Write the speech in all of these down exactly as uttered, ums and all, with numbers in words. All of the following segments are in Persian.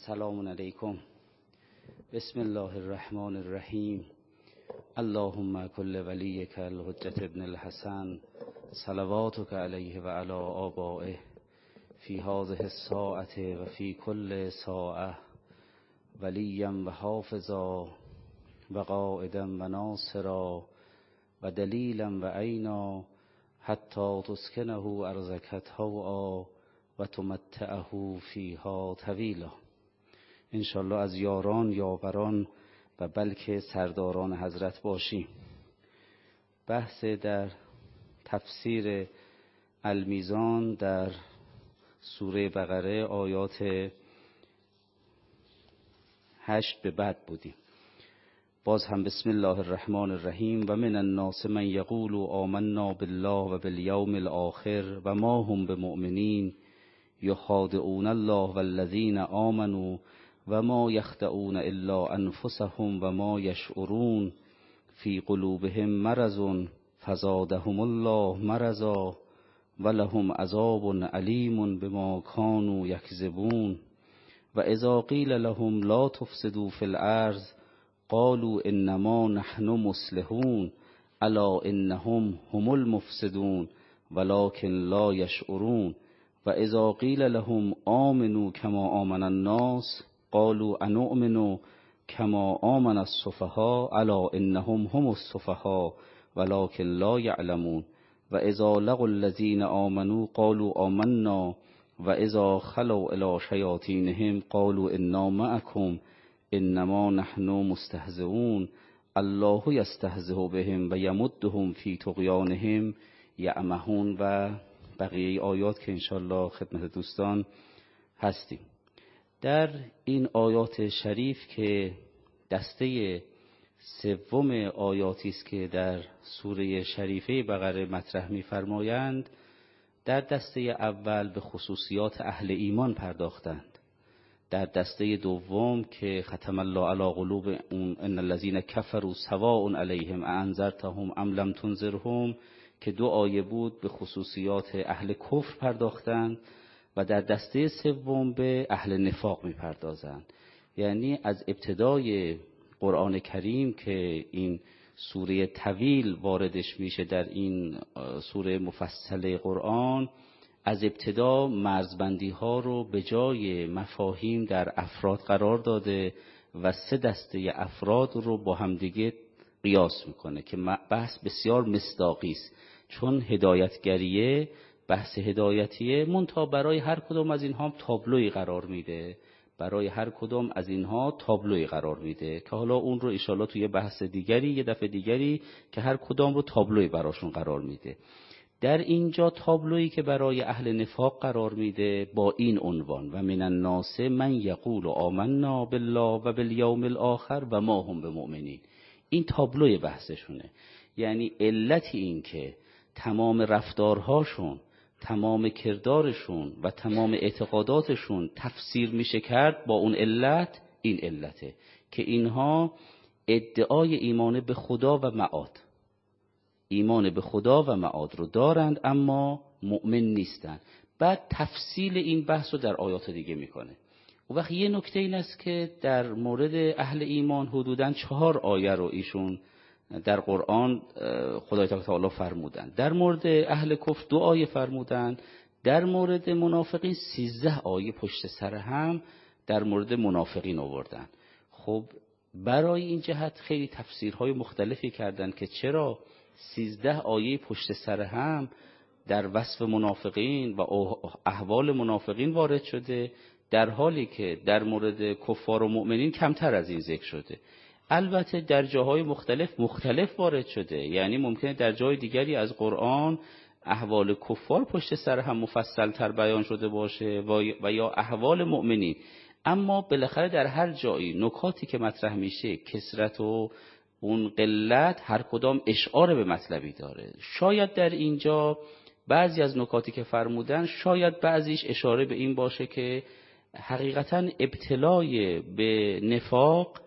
سلام علیکم. بسم الله الرحمن الرحیم. اللهم کل ولیک الحجة ابن الحسن صلواتک علیه و علی آبائه فی هذه الساعة و فی کل ساعة ولیا و حافظا و قائدا و ناصرا و دلیلا و عینا حتی تسکنه ارضک طوعا و تمتعه فیها طویلا. انشالله از یاران، یاوران و بلکه سرداران حضرت باشیم. بحث در تفسیر المیزان در سوره بقره آیات هشت به بعد بودیم. باز هم بسم الله الرحمن الرحیم. و من الناس من یقول آمنا بالله و بالیوم الاخر و ما هم بمؤمنین یخادعون الله والذین آمنوا و ما یخدعون الا انفسهم و ما یشعرون فی قلوبهم مرض فزادهم الله مرضا و لهم عذاب علیم بما کانوا یکذبون. و اذا قیل لهم لا تفسدوا فی الارض قالوا انما نحن مصلحون الا انهم هم المفسدون ولكن لا یشعرون. و اذا قیل لهم آمنوا کما آمن الناس قالوا انؤمن کما آمن السفهاء الا انهم هم السفهاء ولكن لا یعلمون. و اذا لقوا الذین آمنوا قالوا آمنا و اذا خلوا الی شیاطینهم قالوا انا معکم انما نحن مستهزئون الله یستهزئ بهم و یمدهم فی طغیانهم یعمهون و بقیه آیات که انشالله خدمت دوستان هستیم. در این آیات شریف که دسته سوم آیاتی است که در سوره شریفه بقره مطرح می‌فرمایند، در دسته اول به خصوصیات اهل ایمان پرداختند. در دسته دوم که ختم الله علی قلوب ان الذین کفروا سواء علیهم اانذرتهم ام لم تنذرهم که دو آیه بود به خصوصیات اهل کفر پرداختند و در دسته سوم به اهل نفاق میپردازند. یعنی از ابتدای قرآن کریم که این سوره طویل واردش میشه در این سوره مفصل قرآن، از ابتدا مرزبندی ها رو به جای مفاهیم در افراد قرار داده و سه دسته افراد رو با همدیگه قیاس میکنه که بحث بسیار مصداقی است، چون هدایتگریه بحث هدایتیه، منتها برای هر کدام از اینها تابلوی قرار میده برای هر کدام از اینها تابلوی قرار میده که حالا اون رو انشالله توی بحث دیگری یه دفعه دیگری که هر کدام رو تابلوی براشون قرار میده. در اینجا تابلویی که برای اهل نفاق قرار میده با این عنوان و من الناس من یقول آمنا بالله و بالیوم الاخر و ما هم بمؤمنین. این تابلوی بحثشونه. یعنی علت این که تمام رفتارهاشون، تمام کردارشون و تمام اعتقاداتشون تفسیر میشه کرد با اون علت، این علته که اینها ادعای ایمان به خدا و معاد ایمان به خدا و معاد رو دارند اما مؤمن نیستند. بعد تفصیل این بحث رو در آیات دیگه میکنه. و وقت یه نکته این است که در مورد اهل ایمان حدوداً چهار آیه رو ایشون در قرآن خدای تعالی فرمودن. در مورد اهل کفر دو آیه فرمودن. در مورد منافقین سیزده آیه پشت سر هم در مورد منافقین آوردن. خب برای این جهت خیلی تفسیرهای مختلفی کردن که چرا سیزده آیه پشت سر هم در وصف منافقین و احوال منافقین وارد شده، در حالی که در مورد کفار و مؤمنین کمتر از این ذکر شده. البته در جاهای مختلف مختلف وارد شده، یعنی ممکنه در جای دیگری از قرآن احوال کفار پشت سر هم مفصل تر بیان شده باشه و یا احوال مؤمنین، اما بالاخره در هر جایی نکاتی که مطرح میشه کثرت و اون قلت هر کدام اشعار به مطلبی داره. شاید در اینجا بعضی از نکاتی که فرمودن شاید بعضیش اشاره به این باشه که حقیقتاً ابتلای به نفاق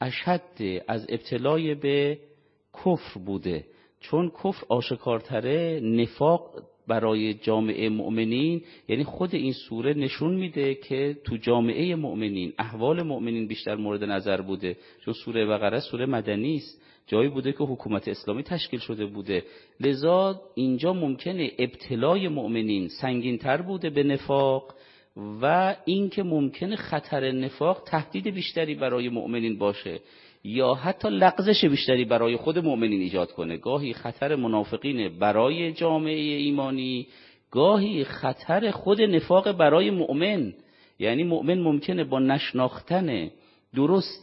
اشد از ابتلای به کفر بوده، چون کفر آشکارتره، نفاق برای جامعه مؤمنین، یعنی خود این سوره نشون میده که تو جامعه مؤمنین احوال مؤمنین بیشتر مورد نظر بوده، چون سوره بقره سوره مدنی است، جایی بوده که حکومت اسلامی تشکیل شده بوده، لذا اینجا ممکنه ابتلای مؤمنین سنگین‌تر بوده به نفاق و اینکه ممکنه خطر نفاق تهدید بیشتری برای مؤمنین باشه یا حتی لغزش بیشتری برای خود مؤمنین ایجاد کنه. گاهی خطر منافقین برای جامعه ایمانی، گاهی خطر خود نفاق برای مؤمن. یعنی مؤمن ممکنه با نشناختن درست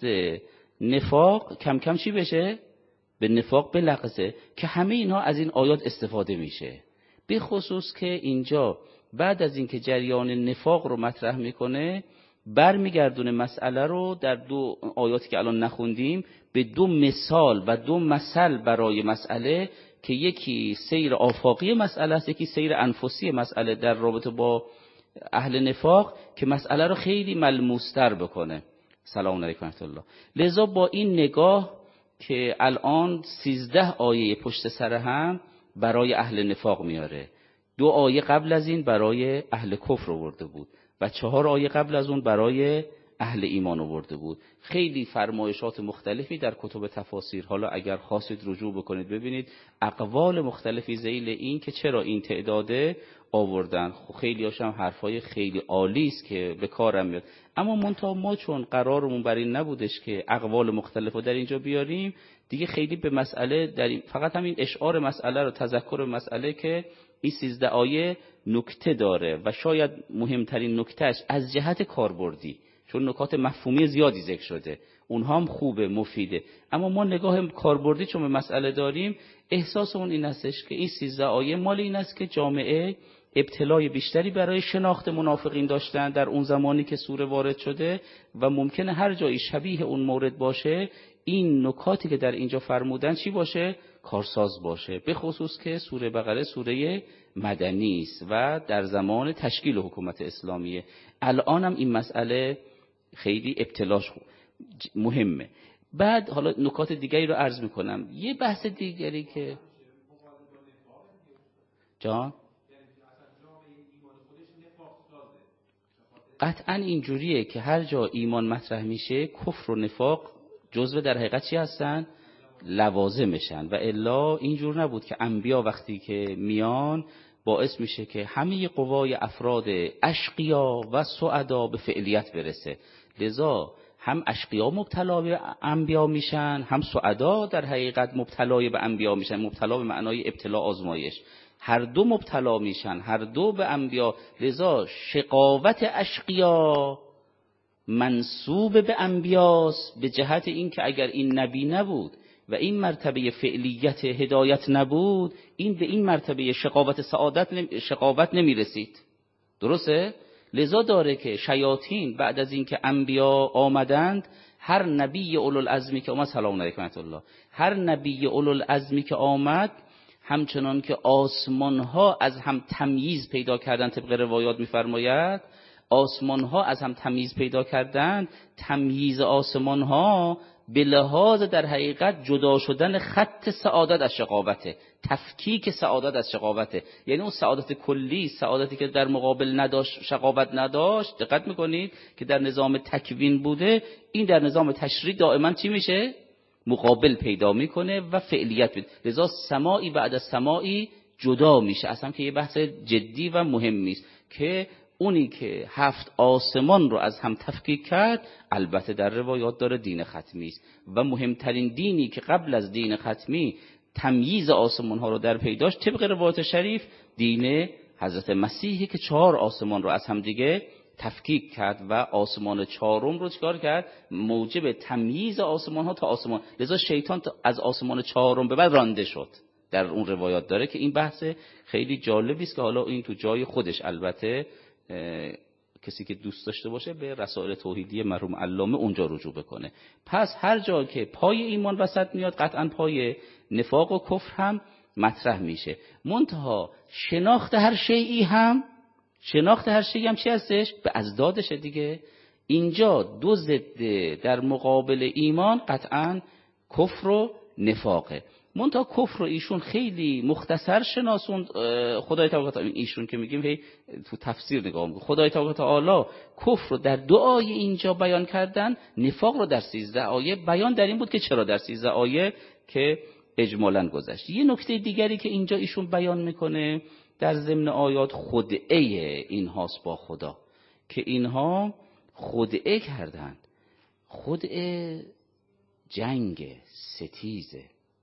نفاق کم کم چی بشه؟ به نفاق بلغزه، که همه اینها از این آیات استفاده میشه. به خصوص که اینجا بعد از اینکه جریان نفاق رو مطرح میکنه، برمیگردونه مسئله رو در دو آیاتی که الان نخوندیم به دو مثال و دو مثل برای مسئله، که یکی سیر آفاقی مسئله است، یکی سیر انفسی مسئله در رابطه با اهل نفاق، که مسئله رو خیلی ملموستر بکنه. سلام علیکم و رحمت الله. لذا با این نگاه که الان سیزده آیه پشت سر هم برای اهل نفاق میاره، دو آیه قبل از این برای اهل کفر آورده بود و چهار آیه قبل از اون برای اهل ایمان آورده بود. خیلی فرمایشات مختلفی در کتب تفاسیر، حالا اگر خواستید رجوع بکنید ببینید اقوال مختلفی ذیل این که چرا این تعداده آوردن. خیلی هاشم حرفای خیلی عالی است که به کارم میاد، اما منتها ما چون قرارمون بر این نبودش که اقوال مختلف رو در اینجا بیاریم، دیگه خیلی به مسئله در این فقط همین اشعار مسئله رو، تذکر مسئله که این سیزده آیه نکته داره و شاید مهمترین نکتهش از جهت کاربردی، چون نکات مفهومی زیادی ذکر شده اونها هم خوبه مفیده، اما ما نگاه کاربردی چون به مسئله داریم، احساس اون این هستش که این سیزده آیه مال این است که جامعه ابتلای بیشتری برای شناخت منافقین داشتن در اون زمانی که سوره وارد شده و ممکنه هر جایی شبیه اون مورد باشه این نکاتی که در اینجا فرمودن چی باشه؟ کارساز باشه. به خصوص که سوره بقره سوره مدنی است و در زمان تشکیل حکومت اسلامیه. الان هم این مسئله خیلی ابتلاش مهمه. بعد حالا نکات دیگری رو عرض میکنم. یه بحث دیگری که جان قطعا اینجوریه که هر جا ایمان مطرح میشه کفر و نفاق جزو در حقیقت چی هستن؟ لوازمشن. و الا اینجور نبود که انبیا وقتی که میان باعث میشه که همه قوای افراد اشقیا و سعدا به فعلیت برسه. لذا هم اشقیا مبتلا به انبیا میشن، هم سعدا در حقیقت مبتلا به انبیا میشن. مبتلا به معنای ابتلا، آزمایش، هر دو مبتلا میشن، هر دو به انبیا. لذا شقاوت اشقیا منسوب به انبیاست، به جهت این که اگر این نبی نبود و این مرتبه فعلیت هدایت نبود، این به این مرتبه شقاوت سعادت نمی... شقاوت نمی رسید. درسته؟ لذا داره که شیاطین بعد از این که انبیا آمدند، هر نبی اولوالعزمی که آمد، سلام علیکم و رحمت الله، هر نبی اولوالعزمی که آمد، همچنان که آسمان ها از هم تمییز پیدا کردن، طبق روایات میفرماید آسمان ها از هم تمییز پیدا کردن، تمییز آسمان ها به لحاظ در حقیقت جدا شدن خط سعادت از شقاوته، تفکیک سعادت از شقاوته. یعنی اون سعادت کلی، سعادتی که در مقابل نداشت، شقاوت نداشت، دقت میکنید که در نظام تکوین بوده، این در نظام تشریع دائما چی میشه؟ مقابل پیدا میکنه و فعلیت بید. لذا سماعی بعد از سماعی جدا میشه. اصلا که یه بحث جدی و مهمی است که اونی که هفت آسمان رو از هم تفکیک کرد، البته در روایات داره دین ختمی است و مهمترین دینی که قبل از دین ختمی تمییز آسمان ها رو در پیداش، طبق روایات شریف دین حضرت مسیحی که چهار آسمان رو از هم دیگه تفکیک کرد و آسمان چهارم رو چکار کرد؟ موجب تمییز آسمان ها تا آسمان. لذا شیطان از آسمان چهارم به بعد رانده شد. در اون روایات داره که این بحث خیلی جالبی است که حالا این تو جای خودش، البته کسی که دوست داشته باشه به رسائل توحیدی مرحوم علامه اونجا رجوع بکنه. پس هر جا که پای ایمان وسط میاد، قطعا پای نفاق و کفر هم مطرح میشه. منتها شناخت هر شیئی هم شناخت هر شیئی هم چی هستش؟ به ازدادشه دیگه. اینجا دو ضد در مقابل ایمان قطعا کفر و نفاقه. منتها کفر رو ایشون خیلی مختصر شناسوند. خدای تعالی، ایشون که میگیم هی تو تفسیر نگاه میکنیم، خدای تعالی کفر رو در دو آیه اینجا بیان کردن، نفاق رو در سیزده آیه. بیان در این بود که چرا در سیزده آیه که اجمالاً گذشت. یه نکته دیگری که اینجا ایشون بیان میکنه در ضمن آیات، خدعه اینهاست با خدا، که اینها خدعه کردن. خدعه جنگ، ستیزه،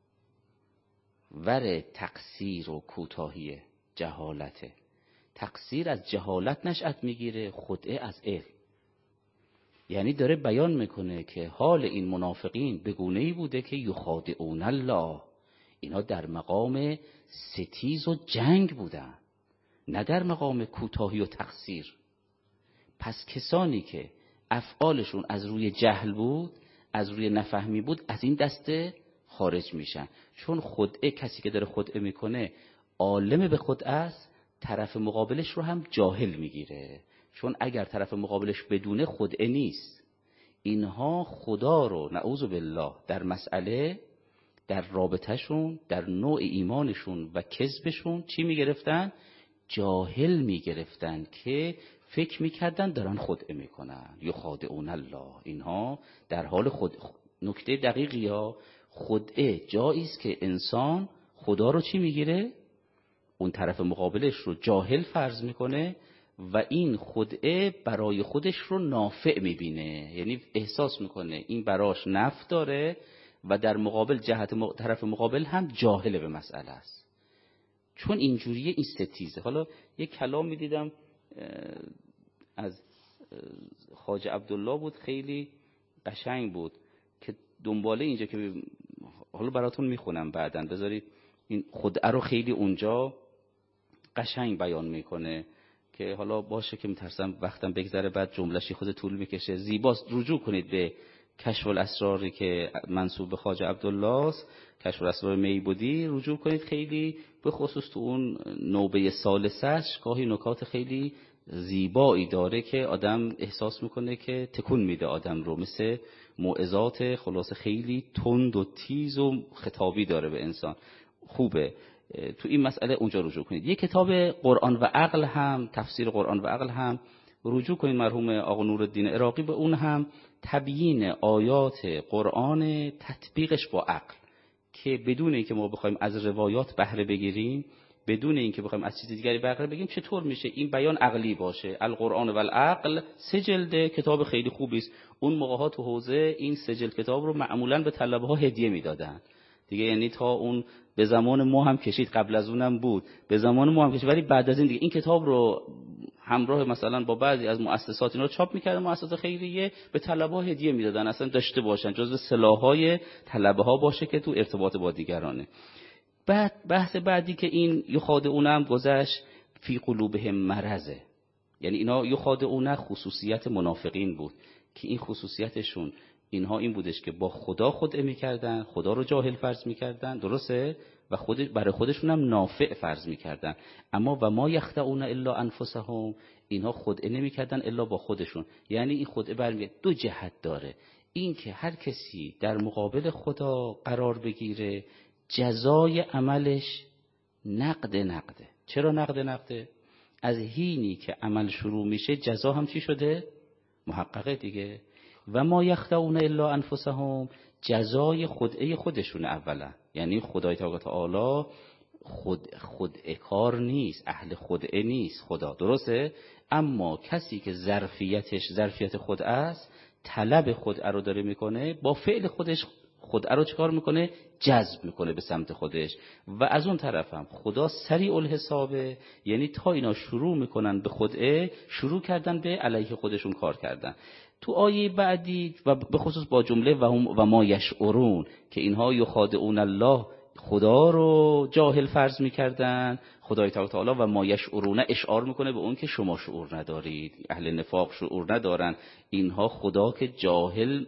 ور تقصیر و کوتاهی، جهالته. تقصیر از جهالت نشأت میگیره، خدعه از علم. یعنی داره بیان میکنه که حال این منافقین به گونه‌ای بوده که یخادعون الله، اینا در مقام ستیز و جنگ بودن، نه در مقام کوتاهی و تقصیر. پس کسانی که افعالشون از روی جهل بود، از روی نفهمی بود، از این دسته خارج میشن. چون خدعه، کسی که داره خدعه میکنه عالم به خدعه است، طرف مقابلش رو هم جاهل میگیره. چون اگر طرف مقابلش بدونه، خدعه نیست. اینها خدا رو نعوذ بالله در مسئله، در رابطهشون، در نوع ایمانشون و کذبشون چی میگرفتن؟ جاهل میگرفتن، که فکر میکردن دارن خدعه میکنن. یخادعون الله، اینها در حال خود. نکته دقیقی ها، خدعه جایی است که انسان خدا رو چی میگیره؟ اون طرف مقابلش رو جاهل فرض میکنه و این خدعه برای خودش رو نافع میبینه. یعنی احساس میکنه این براش نفع داره و در مقابل جهت م... طرف مقابل هم جاهل به مسئله است. چون اینجوریه، این ستیزه. حالا یک کلام میدیدم از خواجه عبدالله بود، خیلی قشنگ بود، که دنباله اینجا که حالا براتون میخونم بعدن، بذارید این خدعه رو خیلی اونجا قشنگ بیان میکنه، که حالا باشه که میترسم وقتم بگذره بعد جمله‌شی خود طول میکشه. زیباست، رجوع کنید به کشف الاسراری که منسوب به خواجه عبدالله است، کشف الاسرار میبودی، رجوع کنید. خیلی به خصوص تو اون نوبه ثالثش گاهی نکات خیلی زیبایی داره که آدم احساس میکنه که تکون میده آدم رو، مثل موعظات خلاصه خیلی تند و تیز و خطابی داره به انسان. خوبه تو این مسئله اونجا رجوع کنید. یک کتاب قرآن و عقل هم، تفسیر قرآن و عقل هم رجوع کنید، مرحوم آقا نورالدین عراقی، به اون هم تبیین آیات قرآن، تطبیقش با عقل، که بدون اینکه ما بخوایم از روایات بهره بگیریم، بدون اینکه بخوایم از چیز دیگری بهره بگیریم، چطور میشه این بیان عقلی باشه. القرآن و العقل، سه جلده، کتاب خیلی خوبی است. اون موقع ها تو حوزه این سه جلد کتاب رو معمولاً به طلبه ها هدیه میدادن دیگه. یعنی تا اون به زمان ما هم کشید، قبل از اونم بود، به زمان ما هم کشید، ولی بعد از این دیگه این کتاب رو همراه مثلا با بعضی از مؤسسات اینا رو چاپ می‌کردن، مؤسسات خیریه، به طلبه ها هدیه میدادن، اصلا داشته باشن، جزو سلاح‌های طلبه ها باشه که تو ارتباط با دیگرانه. بعد بحث بعدی که این یخادعون هم گذشت، فی قلوبهم مرضه، یعنی اینا یخادعون خصوصیت منافقین بود که این خصوصیتشون اینها این بودش که با خدا خدعه میکردن، خدا رو جاهل فرض میکردن، درسته؟ و خود برای خودشون هم نافع فرض میکردن. اما و ما یخدعون الا انفسهم، اینها خدعه نمیکردن الا با خودشون. یعنی این خدعه برمیگرده دو جهت داره، این که هر کسی در مقابل خدا قرار بگیره، جزای عملش نقد نقده. چرا نقد نقده؟ از حینی که عمل شروع میشه جزا هم چی شده؟ محققه دیگه. و ما یخدعون الا انفسهم، جزای خدعه خودشون اولا. یعنی خدای تعالی خود خدعه کار نیست، اهل خدعه نیست خدا، درسته؟ اما کسی که ظرفیتش ظرفیت خدعه است، طلب خدعه رو داره میکنه، با فعل خودش خدعه رو چکار میکنه؟ جذب میکنه به سمت خودش. و از اون طرف هم خدا سریع الحسابه، یعنی تا اینا شروع میکنن به خدعه، شروع کردن به علیه خودشون کار کردن. تو آیه بعدی و به خصوص با جمله و, هم و ما یشعرون، که اینها یخادعون الله، خدا رو جاهل فرض میکردن، خدای تعالی، و ما یشعرون اشعار میکنه به اون که شما شعور ندارید، اهل نفاق شعور ندارن. اینها خدا که جاهل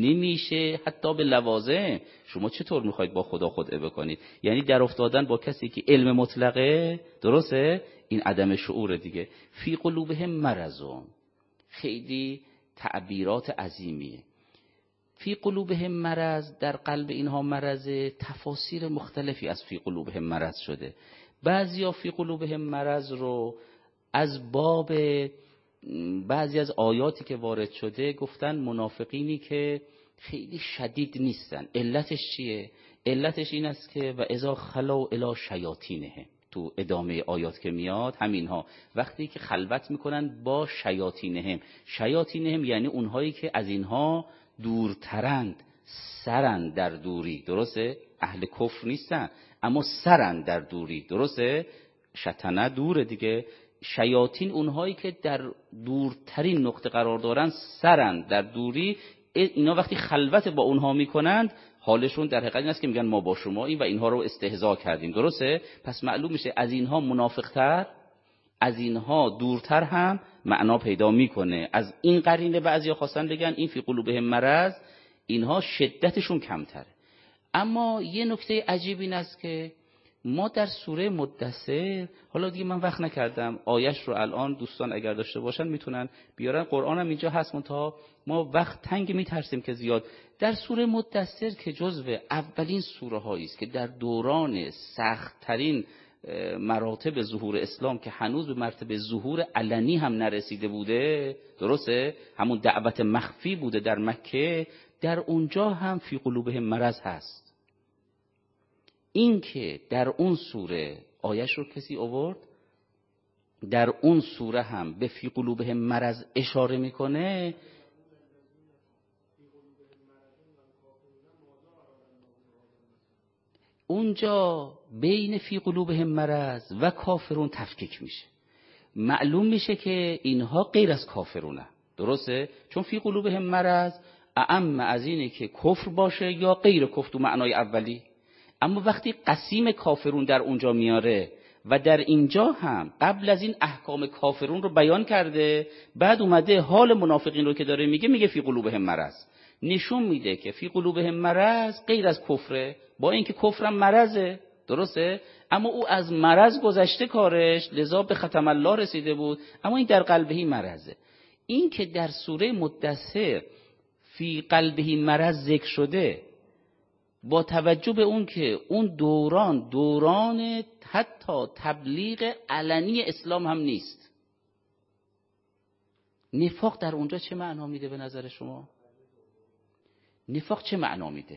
نمیشه حتی به لوازم، شما چطور میخواید با خدا خدعه بکنید؟ یعنی در افتادن با کسی که علم مطلقه، درسته؟ این عدم شعور دیگه. فی قلوبهم مرضون، خیلی تعبیرات عظیمیه. فی قلوبهم مرض، در قلب اینها مرض، تفاسیر مختلفی از فی قلوبهم مرض شده. بعضیا فی قلوبهم مرض رو از باب بعضی از آیاتی که وارد شده گفتن منافقینی که خیلی شدید نیستن. علتش چیه؟ علتش این است که و اذا خلوا الی شیاطینهم، تو ادامه آیات که میاد همینها، وقتی که خلوت میکنن با شیاطینهم. شیاطینهم یعنی اونهایی که از اینها دورترند، سرند در دوری، درسته؟ اهل کفر نیستن اما سرند در دوری، درسته؟ شطنه دوره دیگه. شیاطین اونهایی که در دورترین نقطه قرار دارن، سرند در دوری. اینا وقتی خلوت با اونها میکنند حالشون در حقیقت این است که میگن ما با شما این و اینها رو استهزا کردیم، درسته؟ پس معلوم میشه از اینها منافقتر، از اینها دورتر هم معنا پیدا میکنه. از این قرینه بعضیا خواستن بگن این فی قلوبهم مرض، اینها شدتشون کمتره. اما یه نکته عجیب این است که ما در سوره مدثر، حالا دیگه من وقت نکردم آیش رو الان دوستان اگر داشته باشن میتونن بیارن، قرآن هم اینجا هست منتها ما وقت تنگ میترسیم که زیاد. در سوره مدثر که جزو اولین سوره هایی است که در دوران سخت ترین مراتب ظهور اسلام که هنوز به مرتبه ظهور علنی هم نرسیده بوده، درسته؟ همون دعوت مخفی بوده در مکه، در اونجا هم فی قلوبهم مرض هست. این که در اون سوره آیش رو کسی آورد، در اون سوره هم به فی قلوبهم مرض اشاره میکنه. اونجا بین فی قلوبهم مرض و کافرون تفکیک میشه، معلوم میشه که اینها غیر از کافرونه، درسته؟ چون فی قلوبهم مرض اعم از اینه که کفر باشه یا غیر کفر تو معنای اولی. اما وقتی قسیم کافرون در اونجا میاره و در اینجا هم قبل از این احکام کافرون رو بیان کرده، بعد اومده حال منافقین رو که داره میگه، میگه فی قلوبهم مرض، نشون میده که فی قلوبهم مرض غیر از کفره، با اینکه کفرم مرضه، درسته؟ اما او از مرض گذشته کارش، لذا به ختم الله رسیده بود، اما این در قلبهی مرضه. این که در سوره مدثر فی قلبهی مرض ذکر شده، با توجه به اون که اون دوران دوران حتی تبلیغ علنی اسلام هم نیست. نفاق در اونجا چه معنا میده به نظر شما؟ نفاق چه معنا میده؟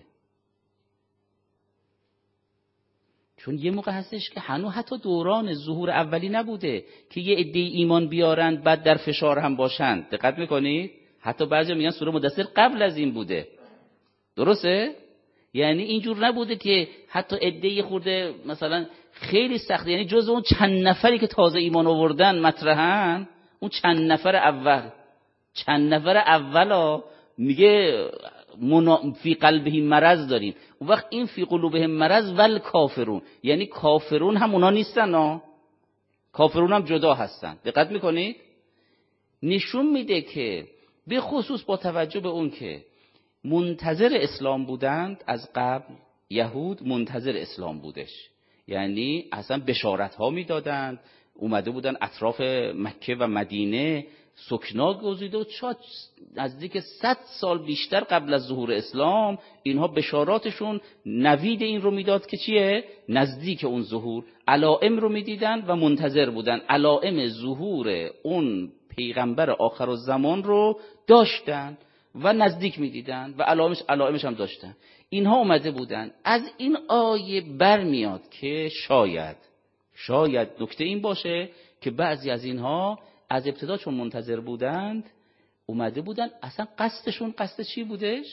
چون یه موقع هستش که هنوز حتی دوران ظهور اولی نبوده که یه عده ایمان بیارن بعد در فشار هم باشن. دقت میکنید؟ حتی بعضی میگن سوره مدثر قبل از این بوده، درسته؟ یعنی اینجور نبوده که حتی عده خورده مثلا خیلی سخت، یعنی جز اون چند نفری که تازه ایمان آوردن مطرحن، اون چند نفر اول چند نفر اولا میگه منا... فی قلبهم مرض داریم. اون وقت این فی قلوبهم مرض ول کافرون، یعنی کافرون هم اونا نیستن ها، کافرون هم جدا هستن. دقت میکنید؟ نشون میده که به خصوص با توجه به اون که منتظر اسلام بودند از قبل، یهود منتظر اسلام بودش، یعنی اصلا بشارت ها میدادند، اومده بودن اطراف مکه و مدینه سکنا گزیده و شاید نزدیک صد سال بیشتر قبل از ظهور اسلام اینها بشاراتشون نوید این رو میداد که چیه؟ نزدیک اون ظهور علائم رو میدیدن و منتظر بودن، علائم ظهور اون پیغمبر آخر الزمان رو داشتن و نزدیک میدیدن و علائمش علائمش هم داشتن. اینها اومده بودن. از این آیه برمیاد که شاید شاید نکته این باشه که بعضی از اینها از ابتدا چون منتظر بودند اومده بودن، اصلا قصدشون قصد چی بودش؟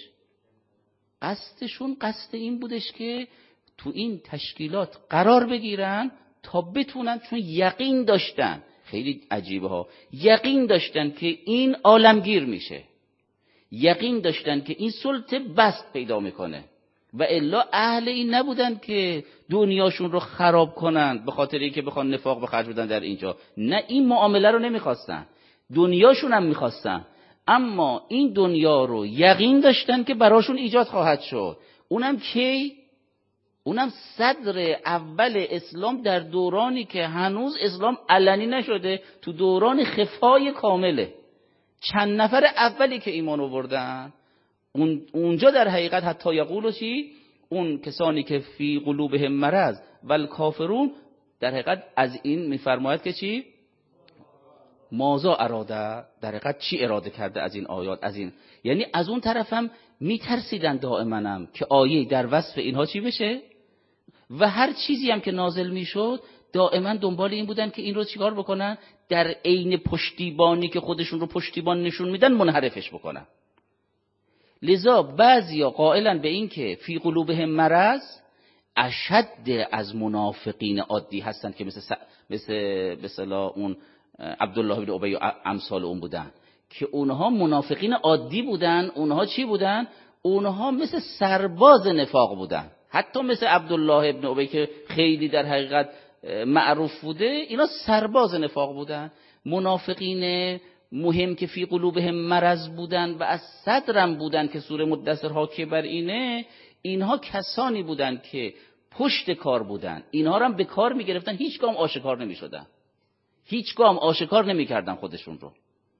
قصدشون قصد این بودش که تو این تشکیلات قرار بگیرن تا بتونن، چون یقین داشتن، خیلی عجیبه ها، یقین داشتن که این عالمگیر میشه، یقین داشتن که این سلطه بست پیدا میکنه و الا اهل این نبودن که دنیاشون رو خراب کنند به خاطر اینکه بخوان نفاق به خرج بدن در اینجا. نه، این معامله رو نمیخواستن، دنیاشون هم میخواستن، اما این دنیا رو یقین داشتن که براشون ایجاد خواهد شد. اونم کی؟ اونم صدر اول اسلام در دورانی که هنوز اسلام علنی نشده، تو دوران خفای کامله. چند نفر اولی که ایمان آوردن اون اونجا در حقیقت حتی یقولو چی؟ اون کسانی که فی قلوبهم مرض والکافرون در حقیقت از این میفرماید که چی؟ مازا اراده، در حقیقت چی اراده کرده از این آیات، از این، یعنی از اون طرف هم میترسیدن دائما که آیه در وصف اینها چی بشه و هر چیزی هم که نازل میشد دائما دنبال این بودن که این رو چیکار بکنن، در عین پشتیبانی که خودشون رو پشتیبان نشون میدن منحرفش بکنن. لذا بعضیا قائلن به این که فی قلوبهم مرض اشد از منافقین عادی هستن که مثل س... مثل مثلا اون عبدالله بن ابی و امثال اون بودن، که اونها منافقین عادی بودن. اونها چی بودن؟ اونها مثل سرباز نفاق بودن، حتی مثل عبدالله بن ابی که خیلی در حقیقت معروف بوده، اینا سرباز نفاق بودن. منافقین مهم که فی قلوبهم مرض بودن و از صدرم بودن که سوره مدثر حاکی بر اینه، اینها کسانی بودن که پشت کار بودن، اینها رو هم به کار میگرفتن، هیچ گام آشکار نمیشدن، هیچ گام آشکار نمیکردن خودشون رو.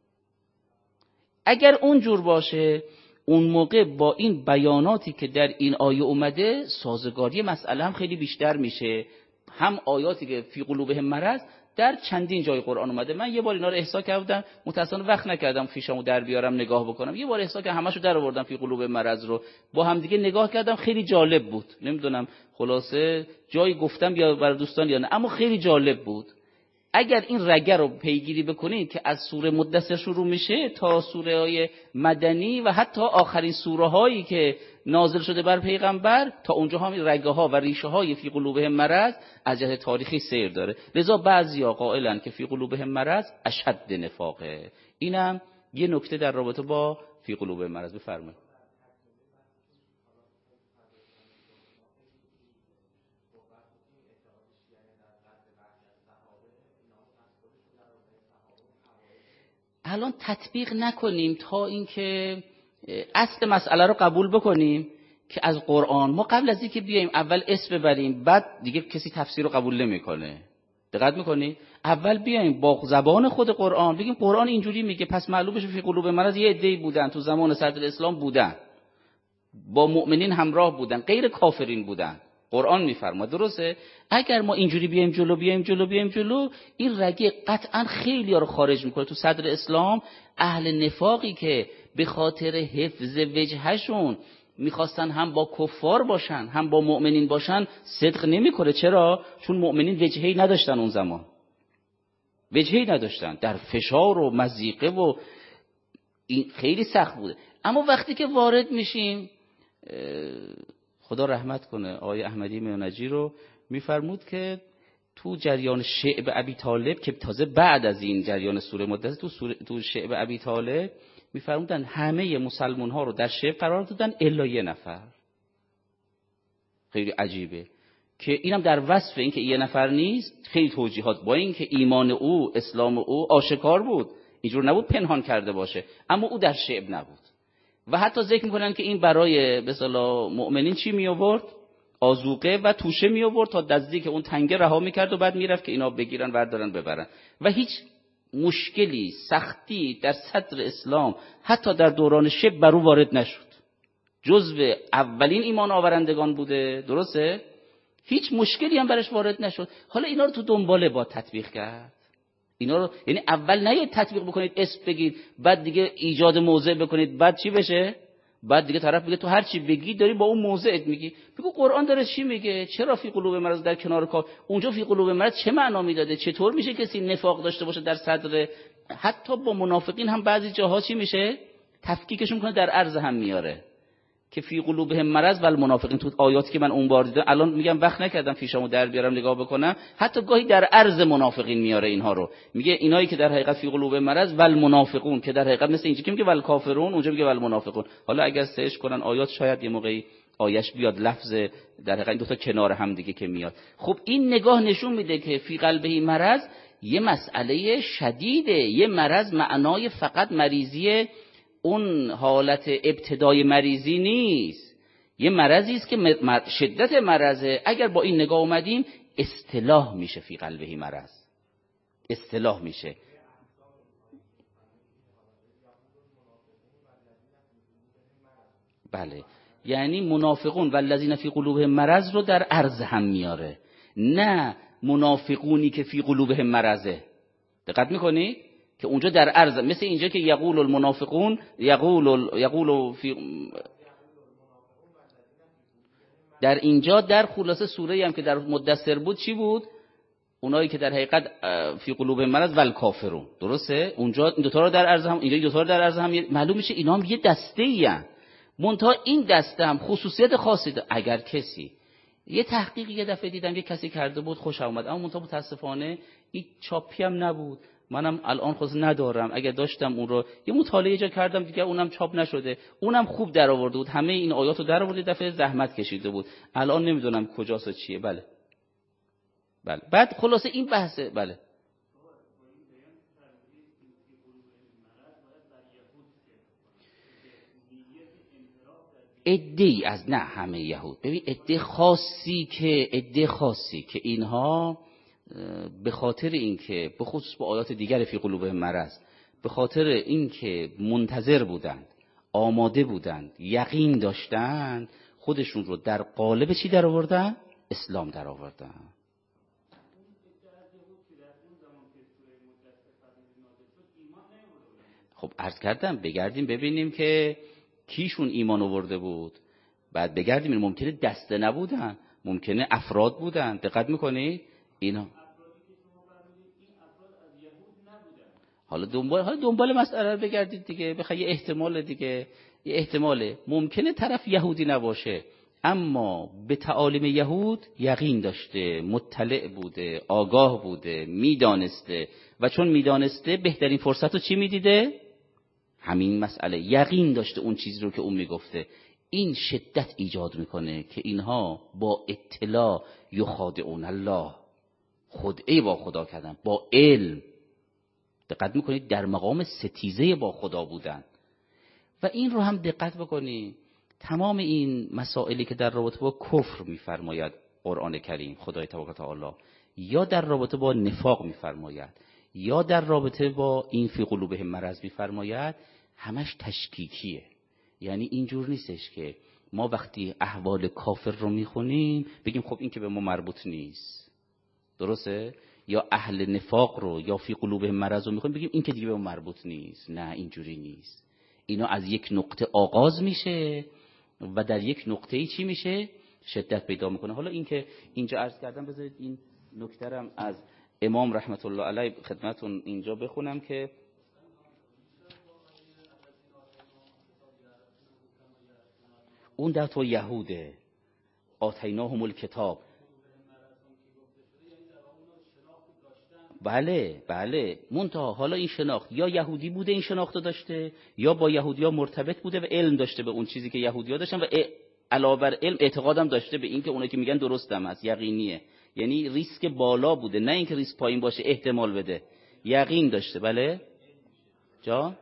اگر اون جور باشه اون موقع با این بیاناتی که در این آیه اومده سازگاری مسئله هم خیلی بیشتر میشه. هم آیاتی که فی قلوبهم مرض در چندین جای قرآن اومده. من یه بار اینا رو احصا کردم، متأسفانه وقت نکردم فیشامو در بیارم نگاه بکنم. یه بار احصا کردم، همشو در آوردم فی قلوب مرض رو با هم دیگه نگاه کردم، خیلی جالب بود. نمیدونم خلاصه جایی گفتم یا برای دوستان یا نه، اما خیلی جالب بود. اگر این رگه رو پیگیری بکنید که از سوره مدثر شروع میشه تا سوره های مدنی و حتی آخرین سوره هایی که نازل شده بر پیغمبر، تا اونجا هم رگه ها و ریشه های فی قلوبهم مرض از جهت تاریخی سیر داره. لذا بعضیا قائلن که فی قلوبهم مرض اشد نفاقه. اینم یه نکته در رابطه با فی قلوبهم مرض. بفرمایید. الان تطبیق نکنیم تا اینکه اصل مسئله رو قبول بکنیم که از قرآن ما قبل از اینکه بیایم اول اسم ببریم بعد دیگه کسی تفسیر رو قبول نمیکنه. دقت میکنی؟ اول بیایم با زبان خود قرآن بگیم قرآن اینجوری میگه، پس معلومه فی قلوب مرض یه عده‌ای بودن تو زمان صدر اسلام بودن، با مؤمنین همراه بودن، غیر کافرین بودن. قرآن میفرما درسته؟ اگر ما اینجوری بیایم جلو بیایم جلو بیایم جلو این رگه قطعا خیلی ها رو خارج میکنه. تو صدر اسلام اهل نفاقی که به خاطر حفظ وجهشون میخواستن هم با کفار باشن هم با مؤمنین باشن صدق نمیکنه. چرا؟ چون مؤمنین وجهی نداشتن، اون زمان وجهی نداشتن، در فشار و مضیقه و این خیلی سخت بوده. اما وقتی که وارد میشیم، خدا رحمت کنه آقای احمدی میانجی رو، میفرمود که تو جریان شعب ابی طالب که تازه بعد از این جریان سوره مدثر تو سوره تو شعب ابی طالب میفرمودن همه مسلمان ها رو در شعب قرار دادن الا یه نفر. خیلی عجیبه که اینم در وصف این که یه نفر نیست خیلی توجیهات، با این که ایمان او اسلام او آشکار بود، اینجور نبود پنهان کرده باشه، اما او در شعب نبود. و حتی ذکر میکنن که این برای به اصطلاح مؤمنین چی می آورد؟ آذوقه و توشه می آورد تا نزدیک اون تنگه رها میکرد و بعد میرفت که اینا بگیرن بردارن ببرن. و هیچ مشکلی سختی در صدر اسلام حتی در دوران شب بر او وارد نشد. جزو اولین ایمان آورندگان بوده، درسته؟ هیچ مشکلی هم برش وارد نشد. حالا اینا رو تو دنباله با تطبیق کرد. اینا رو یعنی اول نیاید تطبیق بکنید اسم بگید بعد دیگه ایجاد موضع بکنید بعد چی بشه؟ بعد دیگه طرف بگه تو هر چی بگی داری با اون موضعت میگی. بگو قرآن داره چی میگه؟ چرا فی قلوب مرض در کنار کار؟ اونجا فی قلوب مرض چه معنا میداده؟ چطور میشه کسی نفاق داشته باشه در صدر؟ حتی با منافقین هم بعضی جاها چی میشه؟ تفکیکشون کنه در عرض هم میاره که فی قلوبهم مرض و المنافقین. تو آیاتی که من اون بار دیدم، الان میگم وقت نکردم فیشامو در بیارم نگاه بکنم، حتی گاهی در عرض منافقین میاره اینها رو، میگه اینایی که در حقیقت فی قلوبهم مرض و المنافقون، که در حقیقت مثل اینجا که میگه والکافرون اونجا میگه والمنافقون. حالا اگر سرچ کنن آیات شاید یه موقعی آیش بیاد لفظ در حقیقت دو تا کنار هم دیگه که میاد. خب این نگاه نشون میده که فی قلبه مرض یه مسئله شدیده، یه مرض معنای فقط مریضی اون حالت ابتدای مریضی نیست، یه مرضی است که شدت مرضه. اگر با این نگاه اومدیم اصطلاح میشه فی قلبه مرض، اصطلاح میشه. بله، یعنی منافقون و الذین فی قلوبهم مرض رو در عرض هم میاره، نه منافقونی که فی قلوبهم مرضه. دقت میکنی که اونجا در عرض، مثل اینجا که یقول المنافقون یقول یقول فی، در اینجا در خلاصه سوره هم که در مدثر بود چی بود؟ اونایی که در حقیقت فی قلوبهم مرض و الکافرون، درسته؟ اونجا این دو تا رو در عرض هم، اینجا دو تا رو در عرض هم، معلوم میشه اینا هم یه دسته ای ان. منتها این دسته هم خصوصیت خاصی داره. اگر کسی یه تحقیقی یه دفعه دیدم یه کسی کرده بود خوش اومد، اما منتها متاسفانه این چاپی هم نبود، منم الان خود ندارم، اگر داشتم اون رو یه مطالعه جا کردم دیگه اونم چاپ نشده، اونم خوب در آورده بود، همه این آیات رو در آورده، دفعه زحمت کشیده بود، الان نمیدونم کجاست و چیه. بله بله. بعد خلاصه این بحثه. بله عده‌ای از، نه همه یهود، ببین عده خاصی که عده خاصی که اینها به خاطر اینکه به خصوص با آیات دیگر فی قلوبهم مرض، به خاطر اینکه منتظر بودند، آماده بودند، یقین داشتند، خودشون رو در قالب چی در آوردن؟ اسلام در آوردن. خب عرض کردم بگردیم ببینیم که کیشون ایمان آورده بود، بعد بگردیم. ممکنه دسته نبودن، ممکنه افراد بودن. دقت میکنی اینا حالا دنبال حالا دنبال مسئله رو بگردید دیگه، بخوای یه احتمال دیگه، یه احتماله ممکنه طرف یهودی نباشه اما به تعالیم یهود یقین داشته، مطلع بوده، آگاه بوده، میدانسته، و چون میدانسته بهترین فرصت رو چی میدیده؟ همین مسئله، یقین داشته اون چیزی رو که اون میگفته. این شدت ایجاد میکنه که اینها با اطلاع یخادعون الله، خدعه با خدا کردن، با علم. دقت میکنید در مقام ستیزه با خدا بودن. و این رو هم دقت بکنید تمام این مسائلی که در رابطه با کفر میفرماید قرآن کریم خدای تبارک و تعالی، یا در رابطه با نفاق میفرماید یا در رابطه با این فی قلوبهم مرض میفرماید، همش تشکیکیه. یعنی اینجور نیستش که ما وقتی احوال کافر رو میخونیم بگیم خب این که به ما مربوط نیست، درسته؟ یا اهل نفاق رو یا فی قلوبهم مرض رو میخونیم بگیم این که دیگه به ما مربوط نیست. نه، اینجوری نیست. اینا از یک نقطه آغاز میشه و در یک نقطه‌ای چی میشه؟ شدت پیدا میکنه. حالا این که اینجا عرض کردم، بذارید این نکته رو از امام رحمت الله علیه خدمتون اینجا بخونم که اون در تو یهوده آتیناهم الکتاب. بله بله، منتها حالا این شناخت یا یهودی بوده این شناخت داشته، یا با یهودی‌ها مرتبط بوده و علم داشته به اون چیزی که یهودی‌ها داشتن و علاوه بر علم اعتقادم داشته به این که اونایی که میگن درستم هست، یقینیه. یعنی ریسک بالا بوده، نه اینکه ریسک پایین باشه احتمال بده، یقین داشته. بله جا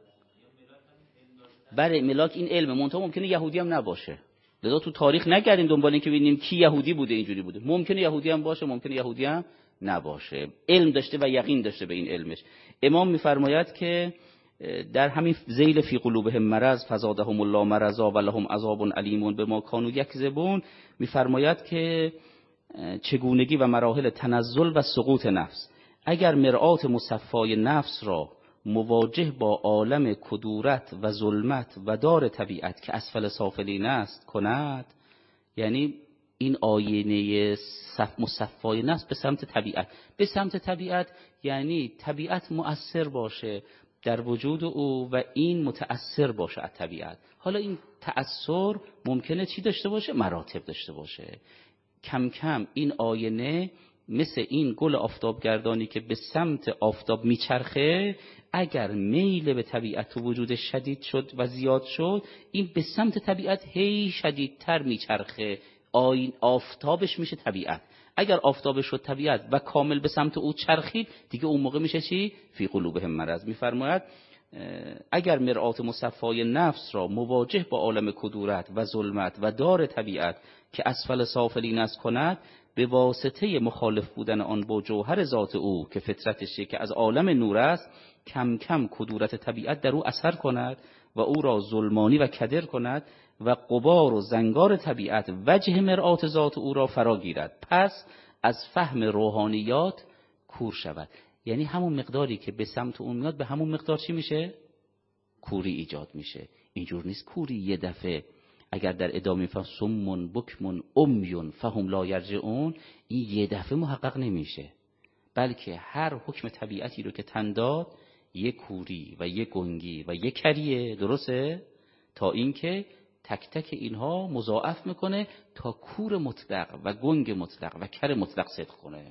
بله ملاک این علم، منتها ممکنه یهودی هم نباشه. لذا تو تاریخ نگردیم دنبال این که ببینیم کی یهودی بوده اینجوری بوده، ممکنه یهودی هم باشه ممکنه یهودی هم نباشه. علم داشته و یقین داشته به این علمش. امام میفرماید که در همین ذیل فی قلوبهم مرض فزادهم الله مرضا و لهم عذاب علیم بما کانوا یکذبون، میفرماید که چگونگی و مراحل تنزل و سقوط نفس. اگر مرآت مصفای نفس را مواجه با عالم کدورت و ظلمت و دار طبیعت که اسفل سافلین است کند، یعنی این آینه صف مصفای نفس به سمت طبیعت، به سمت طبیعت یعنی طبیعت مؤثر باشه در وجود او و این متأثر باشه از طبیعت. حالا این تأثیر ممکنه چی داشته باشه؟ مراتب داشته باشه. کم کم این آینه مثل این گل آفتابگردانی که به سمت آفتاب میچرخه، اگر میل به طبیعت تو وجود شدید شد و زیاد شد، این به سمت طبیعت هی شدیدتر میچرخه، آین آفتابش میشه طبیعت. اگر آفتابش شد طبیعت و کامل به سمت او چرخید، دیگه اون موقع میشه چی؟ فی قلوبهم مرض. میفرماید اگر مرآت مصفای نفس را مواجه با عالم کدورت و ظلمت و دار طبیعت که اسفل سافلین است کند، به واسطه مخالف بودن آن با جوهر ذات او که فطرتشه که از عالم نور است، کم کم کدورت طبیعت در او اثر کند و او را ظلمانی و کدر کند و غبار و زنگار طبیعت وجه مرآت ذات او را فرا گیرد، پس از فهم روحانیات کور شود. یعنی همون مقداری که به سمت اون میاد به همون مقدار چی میشه؟ کوری ایجاد میشه. اینجور نیست کوری یه دفعه اگر در ادامه فهم سمون بکمون امیون فهم لا یرجعون، این یه دفعه محقق نمیشه، بلکه هر حکم طبیعتی رو که تن داد یه کوری و یه گنگی و یه کریه، درسته؟ تا اینکه تک تک اینها مضاعف میکنه تا کور مطلق و گنگ مطلق و کر مطلق صدق کنه.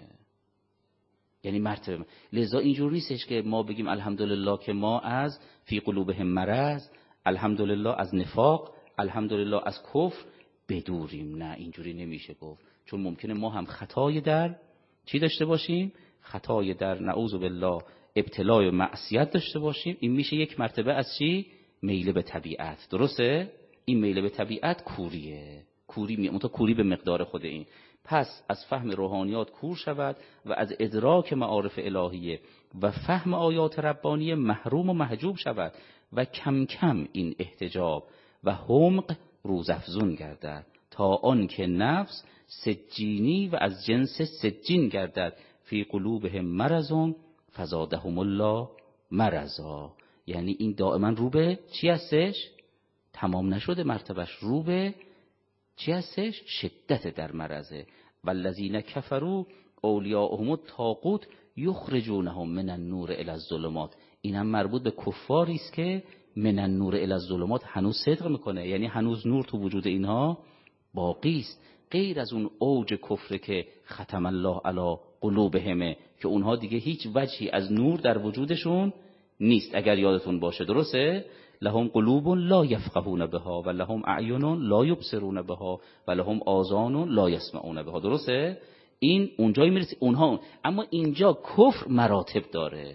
یعنی مرتبه. لذا اینجور نیستش که ما بگیم الحمدلله که ما از فی قلوبهم مرض، الحمدلله از نفاق، الحمدلله از کفر بدوریم. نه، اینجوری نمیشه گفت، چون ممکنه ما هم خطای در چی داشته باشیم؟ خطای در نعوذ بالله ابتلای و معصیت داشته باشیم. این میشه یک مرتبه از چی؟ میل به طبیعت. درسته؟ این میل به طبیعت کوریه. کوری می منتها کوری به مقدار خود این. پس از فهم روحانیات کور شود و از ادراک معارف الهیه و فهم آیات ربانیه محروم و محجوب شود و کم کم این احتجاب و حمق روزافزون گردد تا آن که نفس سجینی و از جنس سجین گردد. فی قلوبهم مرض فزادهم الله مرضا. یعنی این دائما رو به چی هستش؟ تمام نشده مرتبش، رو به چی هستش؟ شدت در مرضه. والذین کفروا اولیاءهم الطاغوت یخرجونهم من النور الی الظلمات. اینم مربوط به کفاری است که من النور الی الظلمات هنوز صدق میکنه، یعنی هنوز نور تو وجود اینها باقی است، غیر از اون اوج کفر که ختم الله علی قلوبهم، که اونها دیگه هیچ وجهی از نور در وجودشون نیست. اگر یادتون باشه، درسته؟ لهم قلوب لا یفقهون بها و لهم اعین لا یبصرون بها و لهم آذان لا یسمعون بها. درسته؟ این اونجایی میرسه اونها. اما اینجا کفر مراتب داره،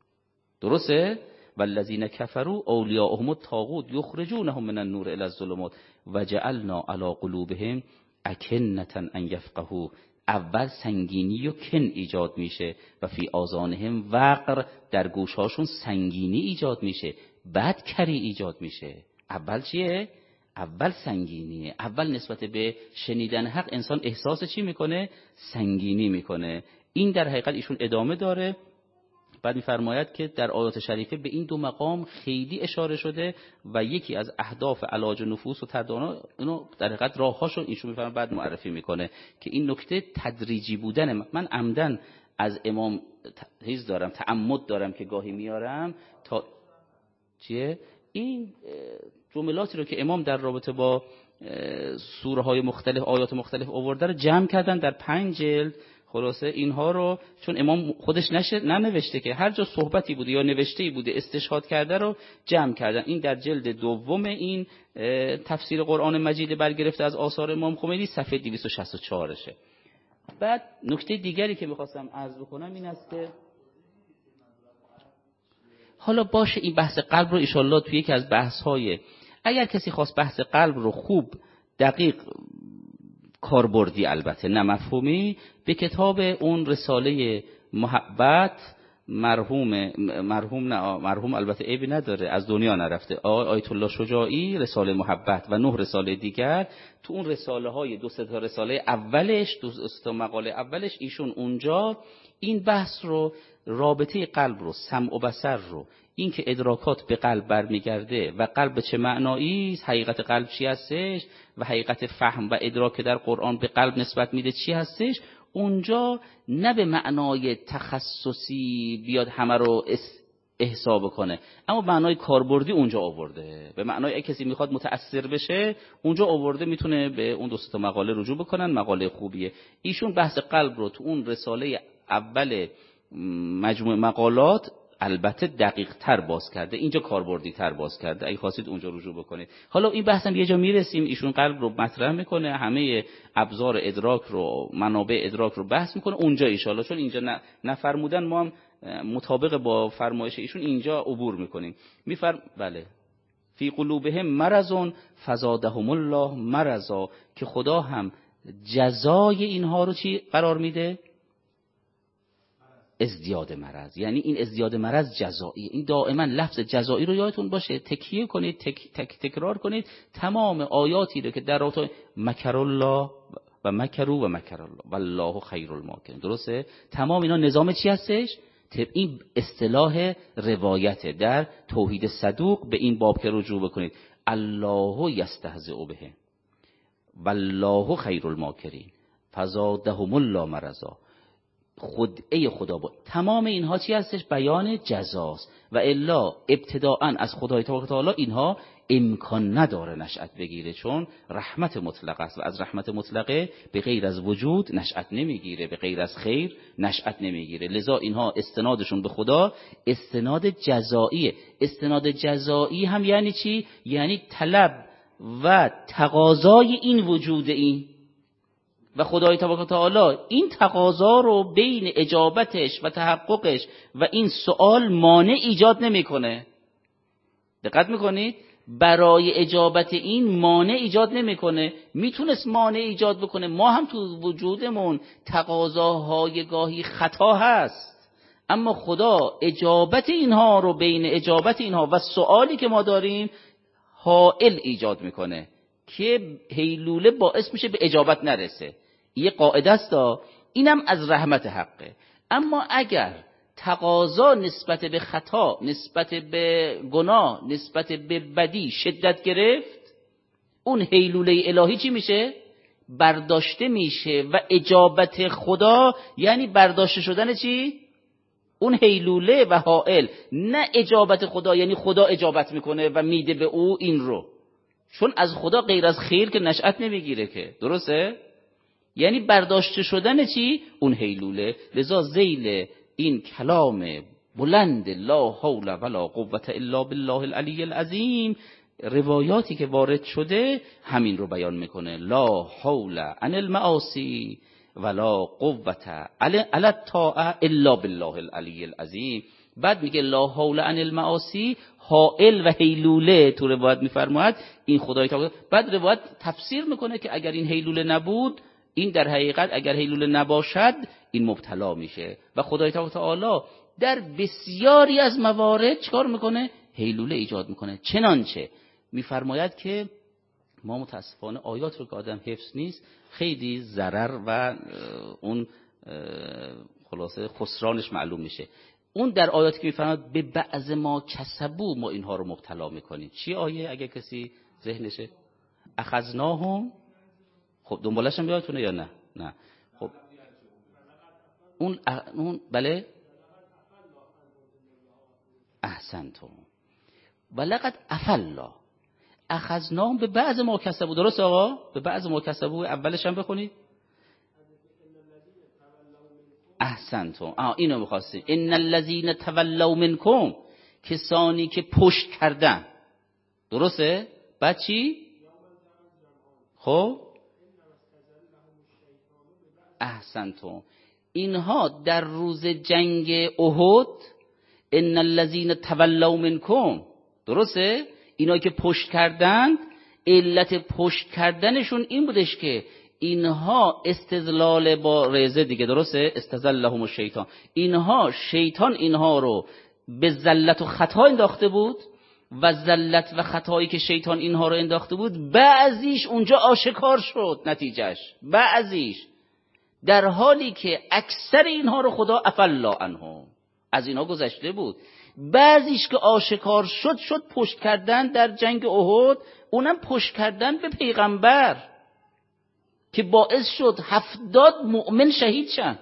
درسته؟ والذین کفروا اولیاءهم الطاغوت یخرجونهم من النور الی الظلمات وجعلنا علی قلوبهم اکنة ان یفقهوا. اول سنگینی و کن ایجاد میشه و فی آذانهم وقر، در گوشهاشون سنگینی ایجاد میشه، بعد کری ایجاد میشه. اول چیه؟ اول سنگینیه. اول نسبت به شنیدن حق انسان احساس چی میکنه؟ سنگینی میکنه. این در حقیقت ایشون ادامه داره. بعد میفرماید که در آیات شریفه به این دو مقام خیلی اشاره شده و یکی از اهداف علاج نفوس و تردانا اینو در حقیقت راههاشو ایشون میفرماید بعد معرفی میکنه که این نکته تدریجی بودن. من عمدن از امام هیز دارم، تعمد دارم که گاهی میارم تا چیه این جملاتی رو که امام در رابطه با سوره های مختلف، آیات مختلف آورده رو جمع کردن در پنج جلد. خلاصه اینها رو چون امام خودش نشه ننوشته که هر جا صحبتی بوده یا نوشته‌ای بوده استشهاد کرده رو جمع کردن. این در جلد دوم این تفسیر قرآن مجید برگرفته از آثار امام خمینی صفحه دویست و شصت و چهار شه. بعد نکته دیگری که می‌خواستم عرض بکنم این است که حالا باشه این بحث قلب رو ان شاءالله توی یکی از بحث‌های، اگر کسی خواست بحث قلب رو خوب دقیق کاربردی البته نه مفهومی، به کتاب اون رساله محبت مرحوم مرحوم نه مرحوم البته عیبی نداره از دنیا نرفته، آقای آیت الله شجاعی، رساله محبت و نه رساله دیگر، تو اون رساله های دو سه تا رساله اولش، دو سه تا مقاله اولش ایشون اونجا این بحث رو، رابطه قلب رو، سمع و بصر رو، این که ادراکات به قلب برمیگرده و قلب چه معنایی است، حقیقت قلب چی هستش و حقیقت فهم و ادراک در قرآن به قلب نسبت میده چی هستش، اونجا نه به معنای تخصصی بیاد همه رو احساب کنه، اما معنای کاربردی اونجا آورده. به معنای اگه کسی میخواد متأثر بشه اونجا آورده، میتونه به اون دو تا مقاله رجوع بکنن، مقاله خوبیه. ایشون بحث قلب رو تو اون رساله اول مجموع مقالات البته دقیق تر باز کرده، اینجا کاربردی تر باز کرده، اگه خواستید اونجا رجوع بکنید. حالا این بحثم یه جا میرسیم ایشون قلب رو مطرح میکنه، همه ابزار ادراک رو، منابع ادراک رو بحث میکنه اونجا ان شاءالله، چون اینجا نفرمودن ما هم مطابق با فرمایش ایشون اینجا عبور میکنیم. میفرم بله فی قلوبهم مرض فزادهم الله مرضا، که خدا هم جزای اینها رو چی قرار میده؟ ازدیاد مرض، یعنی این ازدیاد مرض جزایی. این دائما لفظ جزایی رو یادتون باشه، تکیه کنید، تک تک تکرار کنید تمام آیاتی رو که در رابطه مکر الله و مکروا و مکر الله والله خیر الماکرین، درسته؟ تمام اینا نظام چی هستش؟ این اصطلاح روایته در توحید صدوق به این باب که رجوع بکنید، الله یستهزئ بهم والله خیر الماکرین فزادهم الله مرضا، خود ای خدا با تمام اینها چی هستش؟ بیان جزاست. و الا ابتداءً از خدای تبارک و تعالی اینها امکان نداره نشأت بگیره، چون رحمت مطلق است و از رحمت مطلقه به غیر از وجود نشأت نمیگیره، به غیر از خیر نشأت نمیگیره. لذا اینها استنادشون به خدا استناد جزاییه. استناد جزایی هم یعنی چی؟ یعنی طلب و تقاضای این وجود این و خدای تبارک و تعالی این تقاضا رو بین اجابتش و تحققش و این سوال مانع ایجاد نمیکنه. دقت میکنید؟ برای اجابت این مانع ایجاد نمیکنه. میتونست مانع ایجاد بکنه. ما هم تو وجودمون تقاضاهای گاهی خطا هست، اما خدا اجابت اینها رو بین اجابت اینها و سوالی که ما داریم حائل ایجاد میکنه که هیلوله باعث میشه به اجابت نرسه. یه قاعده است، اینم از رحمت حقه. اما اگر تقاضا نسبت به خطا، نسبت به گناه، نسبت به بدی شدت گرفت، اون هیلوله الهی چی میشه؟ برداشته میشه و اجابت خدا یعنی برداشته شدن چی؟ اون هیلوله و حائل، نه اجابت خدا یعنی خدا اجابت میکنه و میده به او این رو، چون از خدا غیر از خیر که نشأت نمیگیره که، درسته؟ یعنی برداشته شدن چی؟ اون هیلوله. لذا ذیل این کلام بلند لا حول ولا قوة الا بالله العلی العظیم، روایاتی که وارد شده همین رو بیان میکنه. لا حول عن المعاصی ولا قوة علی الطاعة الا بالله العلی العظیم. بعد میگه لا حول عن المعاصی، حائل و هیلوله تو روایت میفرماید این خدای تعالی. بعد روایت تفسیر میکنه که اگر این هیلوله نبود، این در حقیقت اگر هیلوله نباشد این مبتلا میشه و خدای تعالی در بسیاری از موارد چکار میکنه؟ هیلوله ایجاد میکنه. چنانچه میفرماید که ما متاسفانه آیات رو که آدم حفظ نیست خیلی ضرر و اون خلاصه خسرانش معلوم میشه. اون در آیاتی که میفرماید به بعض ما کسبو ما اینها رو مبتلا میکنیم. چی آیه اگه کسی ذهنشه؟ اخذناهم. خب دنبالش هم یادتونه یا نه؟ نه. خب اون اون بله احسنتم ولقد عفا الله اخذناهم به بعض ما کسبوا. درست آقا؟ به بعض ما کسبوا اولش هم بخونید. احسنتم. آه اینو می‌خواستیم. ان الذين تولوا منکم، کسانی که پشت کردن. درسته؟ بعد چی؟ خب احسنتم. اینها در روز جنگ احد ان الذين تولوا منکم، درسته؟ اینا که پشت کردند، علت پشت کردنشون این بودش که اینها استدلال با ریزه دیگه، درسته؟ استزلهم الشیطان، اینها شیطان اینها رو به زلت و خطا انداخته بود و زلت و خطایی که شیطان اینها رو انداخته بود بعضیش اونجا آشکار شد، نتیجهش بعضیش، در حالی که اکثر اینها رو خدا عفا الله عنهم، از اینها گذشته بود. بعضیش که آشکار شد شد پشت کردن در جنگ احد، اونم پشت کردن به پیغمبر که باعث شد هفتاد مؤمن شهید شن.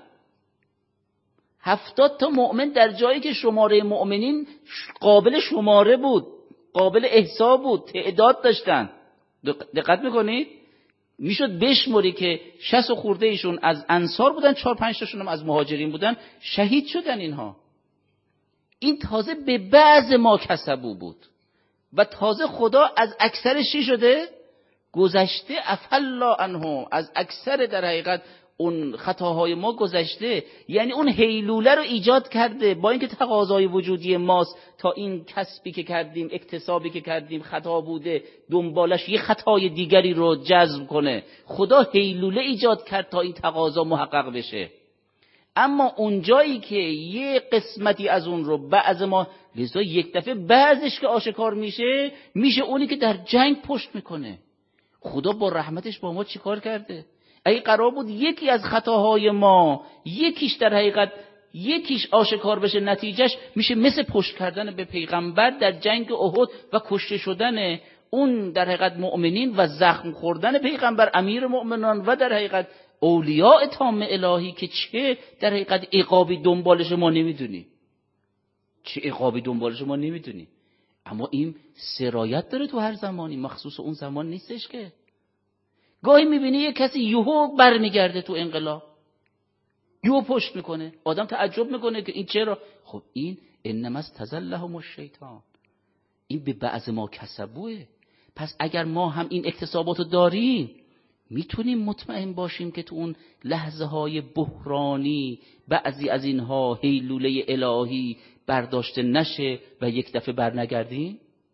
هفتاد تا مؤمن در جایی که شماره مؤمنین قابل شماره بود، قابل احصا بود، تعداد داشتن. دقت میکنید؟ میشد بشموری که شصت خورده ایشون از انصار بودن، چهار پنج تاشون هم از مهاجرین بودن، شهید شدن اینها. این تازه به بعض ما کسبو بود و تازه خدا از اکثرش چی شده؟ گذشته، عفا الله عنهم، از اکثر در حقیقت اون خطاهای ما گذشته. یعنی اون هیلوله رو ایجاد کرده با اینکه تقاضای وجودی ماست تا این کسبی که کردیم، اکتسابی که کردیم خطا بوده، دنبالش یه خطای دیگری رو جذب کنه. خدا هیلوله ایجاد کرد تا این تقاضا محقق بشه. اما اونجایی که یه قسمتی از اون رو بعض ما، لذا یک دفعه بعضش که آشکار میشه میشه اونی که در جنگ پشت میکنه. خدا با رحمتش با ما چیکار کرده؟ اگه قرار بود یکی از خطاهای ما یکیش در حقیقت یکیش آشکار بشه، نتیجهش میشه مثل پشت کردن به پیغمبر در جنگ احد و کشته شدن اون در حقیقت مؤمنین و زخم خوردن پیغمبر امیر مؤمنان و در حقیقت اولیاء تام الهی که چه در حقیقت عقابی دنبالش ما نمیدونی، چه عقابی دنبالش ما نمیدونی. اما این سرایت داره تو هر زمانی، مخصوص اون زمان نیستش که گاهی میبینی یه کسی یهو برمیگرده تو انقلاب، یهو پشت میکنه، آدم تعجب میکنه که این چرا؟ خب این انما استزلهم الشیطان، این به بعض ما کسبوه. پس اگر ما هم این اکتساباتو داریم میتونیم مطمئن باشیم که تو اون لحظه های بحرانی بعضی از اینها هیلوله الهی برداشته نشه و یک دفعه برنگردیم.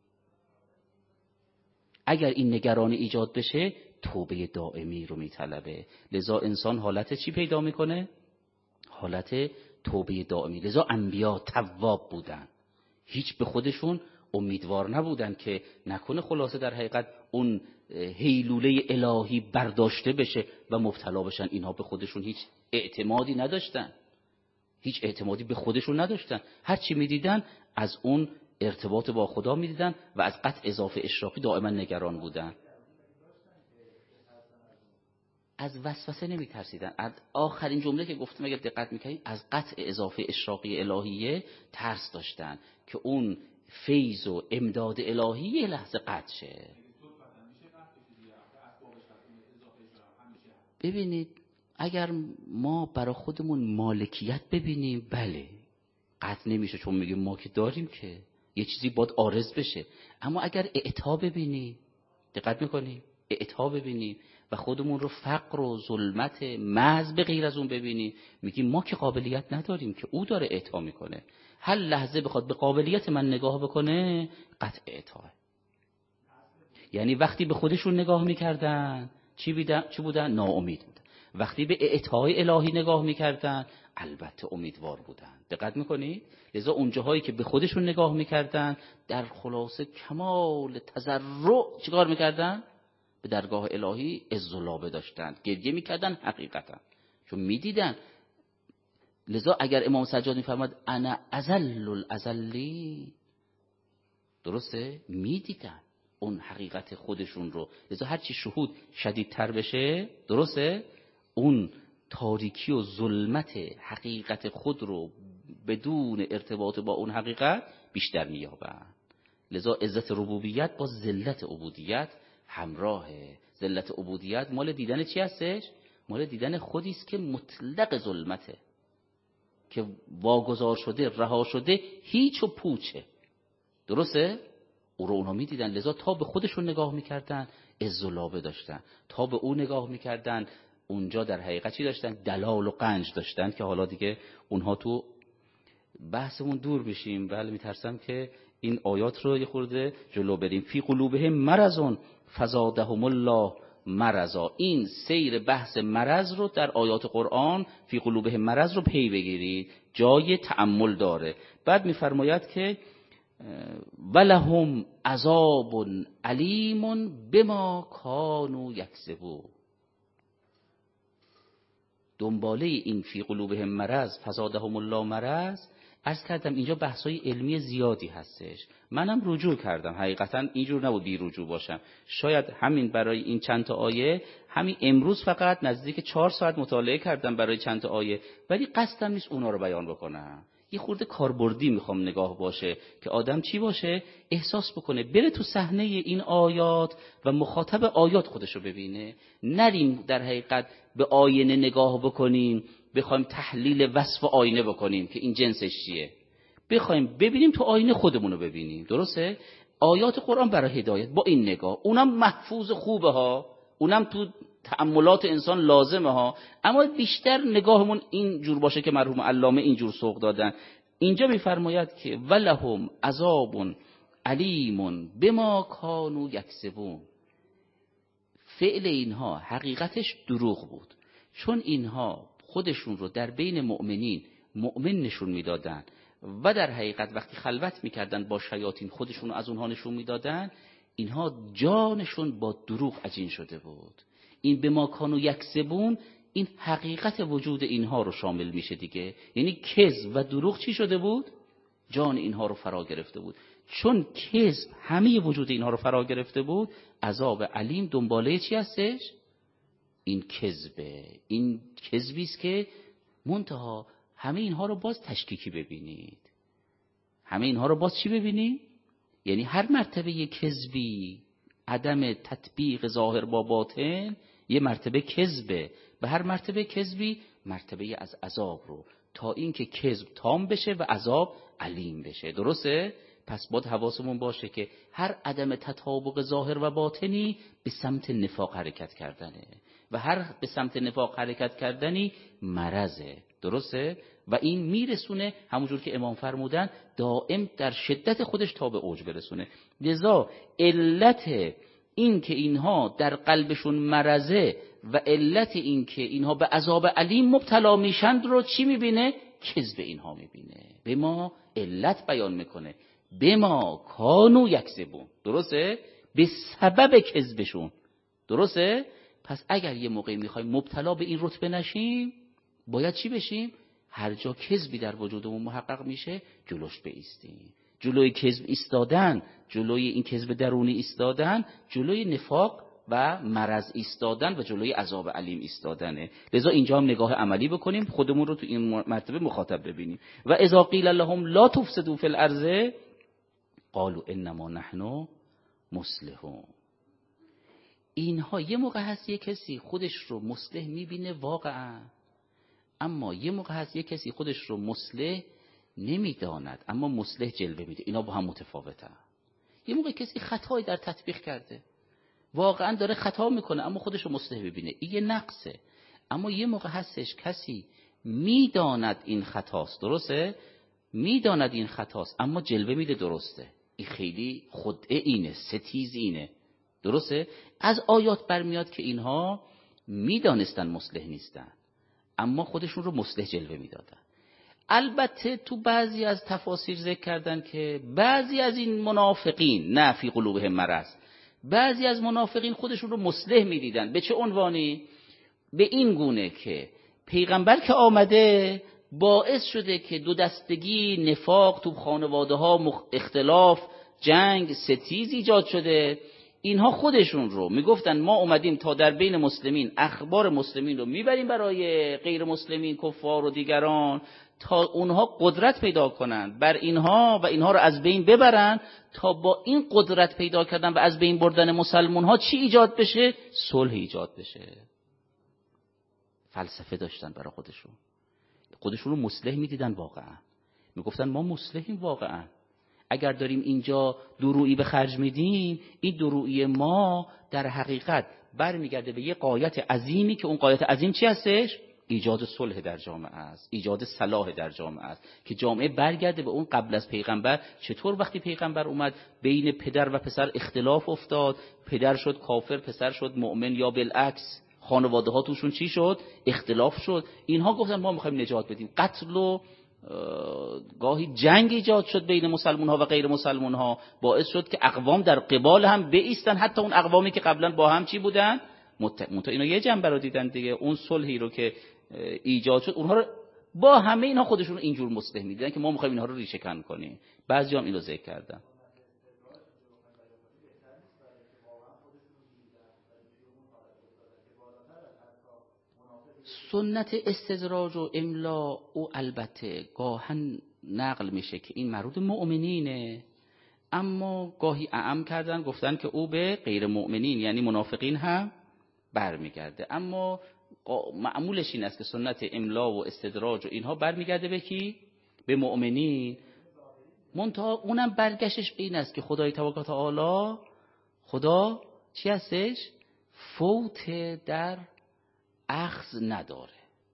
اگر این نگرانی ایجاد بشه توبه دائمی رو میطلبه. لذا انسان حالت چی پیدا میکنه؟ حالت توبه دائمی. لذا انبیا تواب بودن، هیچ به خودشون امیدوار نبودن که نکنه خلاصه در حقیقت اون هیلوله الهی برداشته بشه و مبتلا بشن. اینها به خودشون هیچ اعتمادی نداشتن، هیچ اعتمادی به خودشون نداشتن. هر چی میدیدن از اون ارتباط با خدا میدیدن و از قطع اضافه اشراقی دائما نگران بودن. از وسوسه نمیترسیدن. آخرین جمله که گفتم اگر دقت میکنید، از قطع اضافه اشراقی الهیه ترس داشتن که اون فیض و امداد الهی یه لحظه قطع شه. ببینید اگر ما برای خودمون مالکیت ببینیم، بله قطع نمیشه، چون میگیم ما که داریم که یه چیزی باید عارض بشه. اما اگر اعطا ببینیم، دقت میکنیم، اعطا ببینیم و خودمون رو فقر و ظلمت محض به غیر از اون ببینیم، میگیم ما که قابلیت نداریم که او داره اعطا میکنه. هر لحظه بخواد به قابلیت من نگاه بکنه قطع اعطاه. یعنی وقتی به خودشون نگاه میکردن چی بودن؟ چی بودن؟ ناامید بودن. وقتی به اعطای الهی نگاه میکردن البته امیدوار بودن. دقت میکنید؟ لذا اون جاهایی که به خودشون نگاه میکردن در خلاصه کمال تضرع چیکار میکردن؟ به درگاه الهی عزالابه داشتن، گریه میکردن حقیقتا، چون میدیدن. لذا اگر امام سجاد میفرماد انا اذل الاذلی، درسته؟ میدیدن اون حقیقت خودشون رو. لذا هرچی شهود شدیدتر بشه، درسته، اون تاریکی و ظلمت حقیقت خود رو بدون ارتباط با اون حقیقت بیشتر مییابن. لذا عزت ربوبیت با ذلت عبودیت همراهه. ذلت عبودیت مال دیدن چی هستش؟ مال دیدن خودی است که مطلق ظلمته، که واگذار شده، رها شده، هیچ و پوچه. درسته؟ او رو اونها می دیدن. لذا تا به خودشون نگاه میکردن عزالابه داشتن، تا به او نگاه میکردن اونجا در حقیقت چی داشتن؟ دلال و قنج داشتن. که حالا دیگه اونها تو بحثمون دور بشیم، بله میترسم که این آیات رو یه خورده جلو بریم. فی قلوبهم مرض فزادهم الله مرضا. این سیر بحث مرض رو در آیات قرآن فی قلوبهم مرض رو پی بگیرید، جای تأمل داره. بعد میفرماید که ولهم عذاب علیم بما کانوا یکذبون. دنباله این فی قلوبهم مرض فزادهم الله مرض، عرض کردم اینجا بحثای علمی زیادی هستش. منم رجوع کردم، حقیقتا اینجور نبود بی رجوع باشم. شاید همین برای این چند تا آیه، همین امروز فقط نزدیک چهار ساعت مطالعه کردم برای چند تا آیه، ولی قصدم نیست اونا رو بیان بکنم. یه خورده کاربردی میخوام نگاه باشه که آدم چی باشه؟ احساس بکنه، بره تو صحنه این آیات و مخاطب آیات خودشو ببینه. نریم در حقیقت به آینه نگاه بکنیم بخوایم تحلیل وصف آینه بکنیم که این جنسش چیه. بخوایم ببینیم تو آینه خودمونو ببینیم. درسته؟ آیات قرآن برای هدایت با این نگاه، اونم محفوظ خوبه ها، اونم تو تأملات انسان لازمه ها، اما بیشتر نگاهمون این جور باشه که مرحوم علامه این جور سوق دادن. اینجا میفرماید که ولهم عذاب علیم بما کانوا یکذبون. فعل اینها حقیقتش دروغ بود، چون اینها خودشون رو در بین مؤمنین مؤمن نشون میدادن و در حقیقت وقتی خلوت میکردن با شیاطین خودشون رو از اونها نشون میدادن، اینها جانشون با دروغ عجین شده بود. این به ما کانو یکسبون، این حقیقت وجود اینها رو شامل میشه دیگه. یعنی کذب و دروغ چی شده بود؟ جان اینها رو فرا گرفته بود. چون کذب همه وجود اینها رو فرا گرفته بود، عذاب علیم دنباله چی هستش؟ این کذبه. این کذبی است که منتها همه اینها رو باز تشکیکی ببینید. همه اینها رو باز چی ببینید؟ یعنی هر مرتبه کذبی، عدم تطبیق ظاهر با باطن، یه مرتبه کذبه، و هر مرتبه کذبی مرتبه از عذاب رو، تا اینکه کذب تام بشه و عذاب علیم بشه. درسته؟ پس باید حواسمون باشه که هر عدم تطابق ظاهر و باطنی به سمت نفاق حرکت کردنه و هر به سمت نفاق حرکت کردنی مرضه. درسته؟ و این میرسونه همونجور که امام فرمودن دائم در شدت خودش تا به اوج برسونه. لذا علت این که اینها در قلبشون مرضه و علت این که اینها به عذاب علیم مبتلا میشند رو چی میبینه؟ کذب اینها میبینه. به ما علت بیان میکنه، به ما کانو یکذبون. درسته؟ به سبب کذبشون. درسته؟ پس اگر یه موقعی میخوایم مبتلا به این رتبه نشیم، باید چی بشیم؟ هر جا کذبی در وجودمون محقق میشه جلوش بایستیم. جلوی کذب ایستادن، جلوی این کذب درونی ایستادن، جلوی نفاق و مرض ایستادن و جلوی عذاب علیم ایستادنه. لذا اینجا هم نگاه عملی بکنیم، خودمون رو تو این مرتبه مخاطب ببینیم. و اذا قیل لهم لا تفسدوا فی الارض قالوا انما نحن مصلحون. اینها یه موقع هست یه کسی خودش رو مصلح میبینه واقعا، اما یه موقع هست یه کسی خودش رو مصلح نمیداند اما مصلح جلوه میده. اینا با هم متفاوته. یه موقع کسی خطایی در تطبیق کرده، واقعا داره خطا میکنه اما خودش رو مصلح ببینه، این یه نقصه. اما یه موقع هستش کسی میداند این خطاست. درسته؟ میداند این خطاست اما جلوه میده درسته. این خیلی خدعه اینه، ستیز اینه. درسته؟ از آیات برمیاد که اینها میدانستن مصلح نیستن اما خودشون رو مصلح جلوه میدادن. البته تو بعضی از تفاسیر ذکر کردن که بعضی از این منافقین، نه فی قلوبهم مرض، بعضی از منافقین خودشون رو مصلح میدیدن. به چه عنوانی؟ به این گونه که پیغمبر که آمده باعث شده که دو دستگی، نفاق تو خانواده ها، اختلاف، جنگ، ستیز ایجاد شده. اینها خودشون رو میگفتن ما اومدیم تا در بین مسلمین اخبار مسلمین رو میبریم برای غیر مسلمین، کفار و دیگران، تا اونها قدرت پیدا کنند بر اینها و اینها رو از بین ببرن، تا با این قدرت پیدا کردن و از بین بردن مسلمان ها چی ایجاد بشه؟ صلح ایجاد بشه. فلسفه داشتن برای خودشون، خودشون رو مصلح میدیدن. واقعا میگفتن ما مصلحیم، واقعا اگر داریم اینجا درویی به خرج میدیم، این درویی ما در حقیقت برمیگرده به یه غایت عظیمی که اون غایت عظیم چی هستش؟ ایجاد صلح در جامعه است، ایجاد صلاح در جامعه است، که جامعه برگرده به اون قبل از پیغمبر. چطور وقتی پیغمبر اومد بین پدر و پسر اختلاف افتاد، پدر شد کافر، پسر شد مؤمن، یا بالعکس خانواده ها توشون چی شد؟ اختلاف شد. اینها گفتن ما میخوایم نجات بدیم. قتل و گاهی جنگ ایجاد شد بین مسلمان ها و غیر مسلمان ها، باعث شد که اقوام در قبال هم بایستن، حتی اون اقوامی که قبلا با هم چی بودن؟ مت... اینا یه جنبه رو دیدن دیگه. اون صلحی رو که ایجاد شد، اونها رو با همه اینها خودشون اینجور مصلح میدیدن که ما میخوایم اینها رو ریشه کن کنیم. بعضی هم اینو ذکر کردن. سنت استدراج و املا او البته گاهن نقل میشه که این مربوط مؤمنینه، اما گاهی اعم کردن گفتن که او به غیر مؤمنین یعنی منافقین هم برمیگرده. اما معمولش این است که سنت املا و استدراج و اینها برمیگرده به کی؟ به مؤمنین. منتها اونم برگشتش به این است که خدای تبارک و تعالی، خدا چی هستش؟ فوت در اخذ نداره.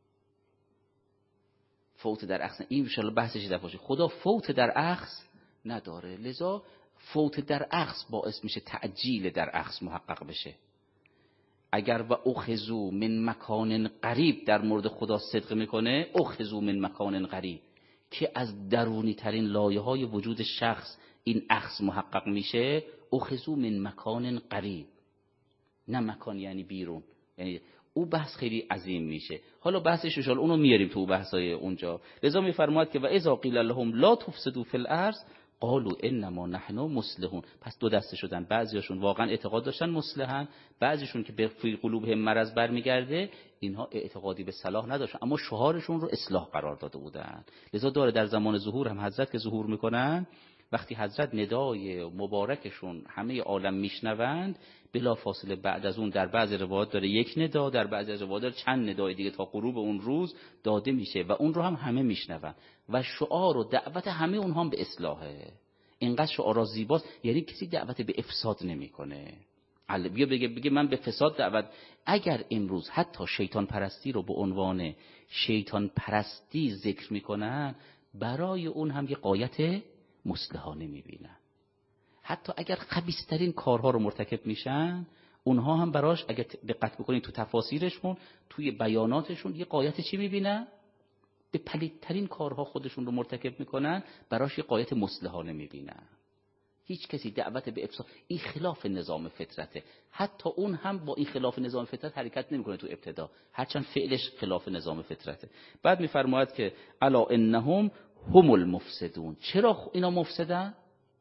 فوت در اخذ، این ان شاء الله بحثش در باشه. خدا فوت در اخذ نداره، لذا فوت در اخذ باعث میشه تعجیل در اخذ محقق بشه. اگر و اخذو من مکان قریب در مورد خدا صدق میکنه، اخذو من مکان قریب که از درونی ترین لایه های وجود شخص این اخذ محقق میشه، اخذو من مکان قریب، نه مکان یعنی بیرون، یعنی او بحث خیلی عظیم میشه. حالا بحثش ان اونو میاریم تو بحثای اونجا. لذا میفرماید که و اذا قیل لهم لا تفسدوا فی الارض قالوا انما نحن مصلحون. پس دو دسته شدن، بعضیاشون واقعا اعتقاد داشتن مصلحن، بعضیشون که به فی قلوبهم مرض برمیگرده اینها اعتقادی به صلاح نداشتن اما شعارشون رو اصلاح قرار داده بودن. لذا داره در زمان ظهور هم حضرت که ظهور میکنن، وقتی حضرت ندای مبارکشون همه عالم میشنوند، بلا فاصله بعد از اون در بعض روایات داره یک ندا، در بعضی از روایات داره چند ندای دیگه تا غروب اون روز داده میشه و اون رو هم همه میشنون و شعار و دعوت همه اونها هم به اصلاحه. اینقدر شعارا زیباست، یعنی کسی دعوت به افساد نمیکنه. بیا بگه بگه من به فساد دعوت. اگر امروز حتی شیطان پرستی رو به عنوان شیطان پرستی ذکر میکنن، برای اون هم یه غایت مصلحانه میبینن. حتی اگر خبیث‌ترین کارها رو مرتکب میشن، اونها هم براش اگر دقت بکنید تو تفاسیرشون، توی بیاناتشون یه غایت چی میبینن؟ به پلیدترین کارها خودشون رو مرتکب میکنن، براش یه غایت مصلحانه میبینن. هیچ کسی دعوت به افساد، این خلاف نظام فطرته. حتی اون هم با این خلاف نظام فطرت حرکت نمیکنه تو ابتدا، هرچند فعلش خلاف نظام فطرته. بعد میفرماید که الا انهم هم المفسدون. چرا اینا مفسدن؟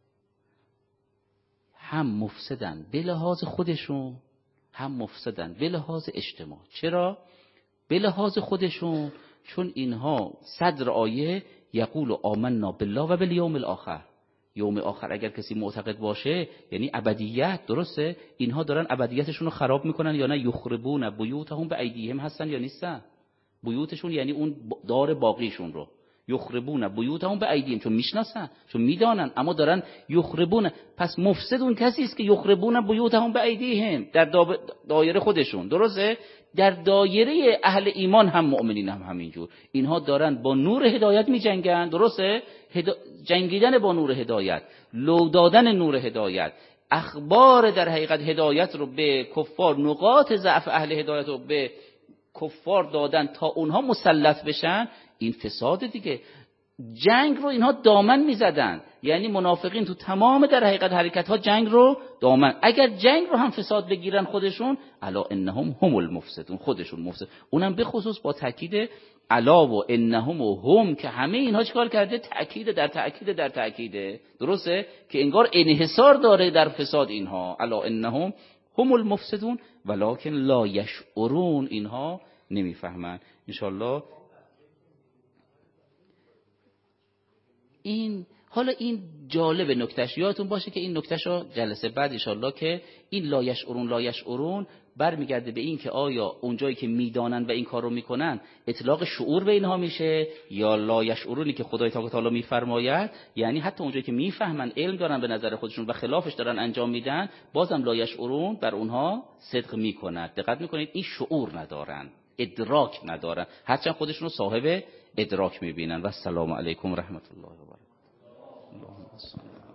هم مفسدن به لحاظ خودشون، هم مفسدن به لحاظ اجتماع. چرا؟ به لحاظ خودشون چون اینها صدر آیه یقول آمنا بالله و بالیوم الاخر، یوم آخر اگر کسی معتقد باشه یعنی ابدیت، درسته؟ اینها دارن ابدیتشون رو خراب میکنن یا نه؟ یخربون بیوتهم بایدیهم هستن یا نیستن؟ بیوتشون یعنی اون دار باقیشون رو یخربون بیوتهم بایدیهم، چون میشناسن، چون میدانن، اما دارن یخربون. پس مفسد اون کسی است که یخربون بیوتهم بایدیهم در دایره خودشون، درسته؟ در دایره اهل ایمان هم مؤمنین هم همینجور، اینها دارن با نور هدایت می جنگن، درسته؟ هدا... جنگیدن با نور هدایت، لو دادن نور هدایت، اخبار در حقیقت هدایت رو به کفار، نقاط ضعف اهل هدایت رو به کفار دادن تا اونها مسلط بشن، این فساد دیگه. جنگ رو اینها دامن میزدن، یعنی منافقین تو تمام در حقیقت حرکت ها جنگ رو دامن. اگر جنگ رو هم فساد بگیرن خودشون، الا انهم هم المفسدون، خودشون مفسد. اونم به خصوص با تاکید الا و انهم و هم که همه اینها چیکار کرده؟ تاکید در تاکید در تاکیده، درسته؟ که انگار انحصار داره در فساد اینها. الا انهم هم المفسدون ولکن لا یشعرون، اینها نمیفهمن. انشالله این حالا این جالب نکتهش یادتون باشه که این نکتهشو جلسه بعد انشالله که این لا یشعرون لا یشعرون برمیگرده به این که آیا اونجایی که میدانن و این کار رو میکنن اطلاق شعور به اینها میشه، یا لا یشعرونی که خدای تعالی میفرماید، یعنی حتی اونجایی که میفهمن، علم دارن به نظر خودشون و خلافش دارن انجام میدن، بازم لا یشعرون بر اونها صدق میکند. دقت میکنید این شعور ندارن، ادراک ندارن، هرچند خودشون رو صاحب ادراک میبینن. و السلام علیکم و رحمت الله و برکاته.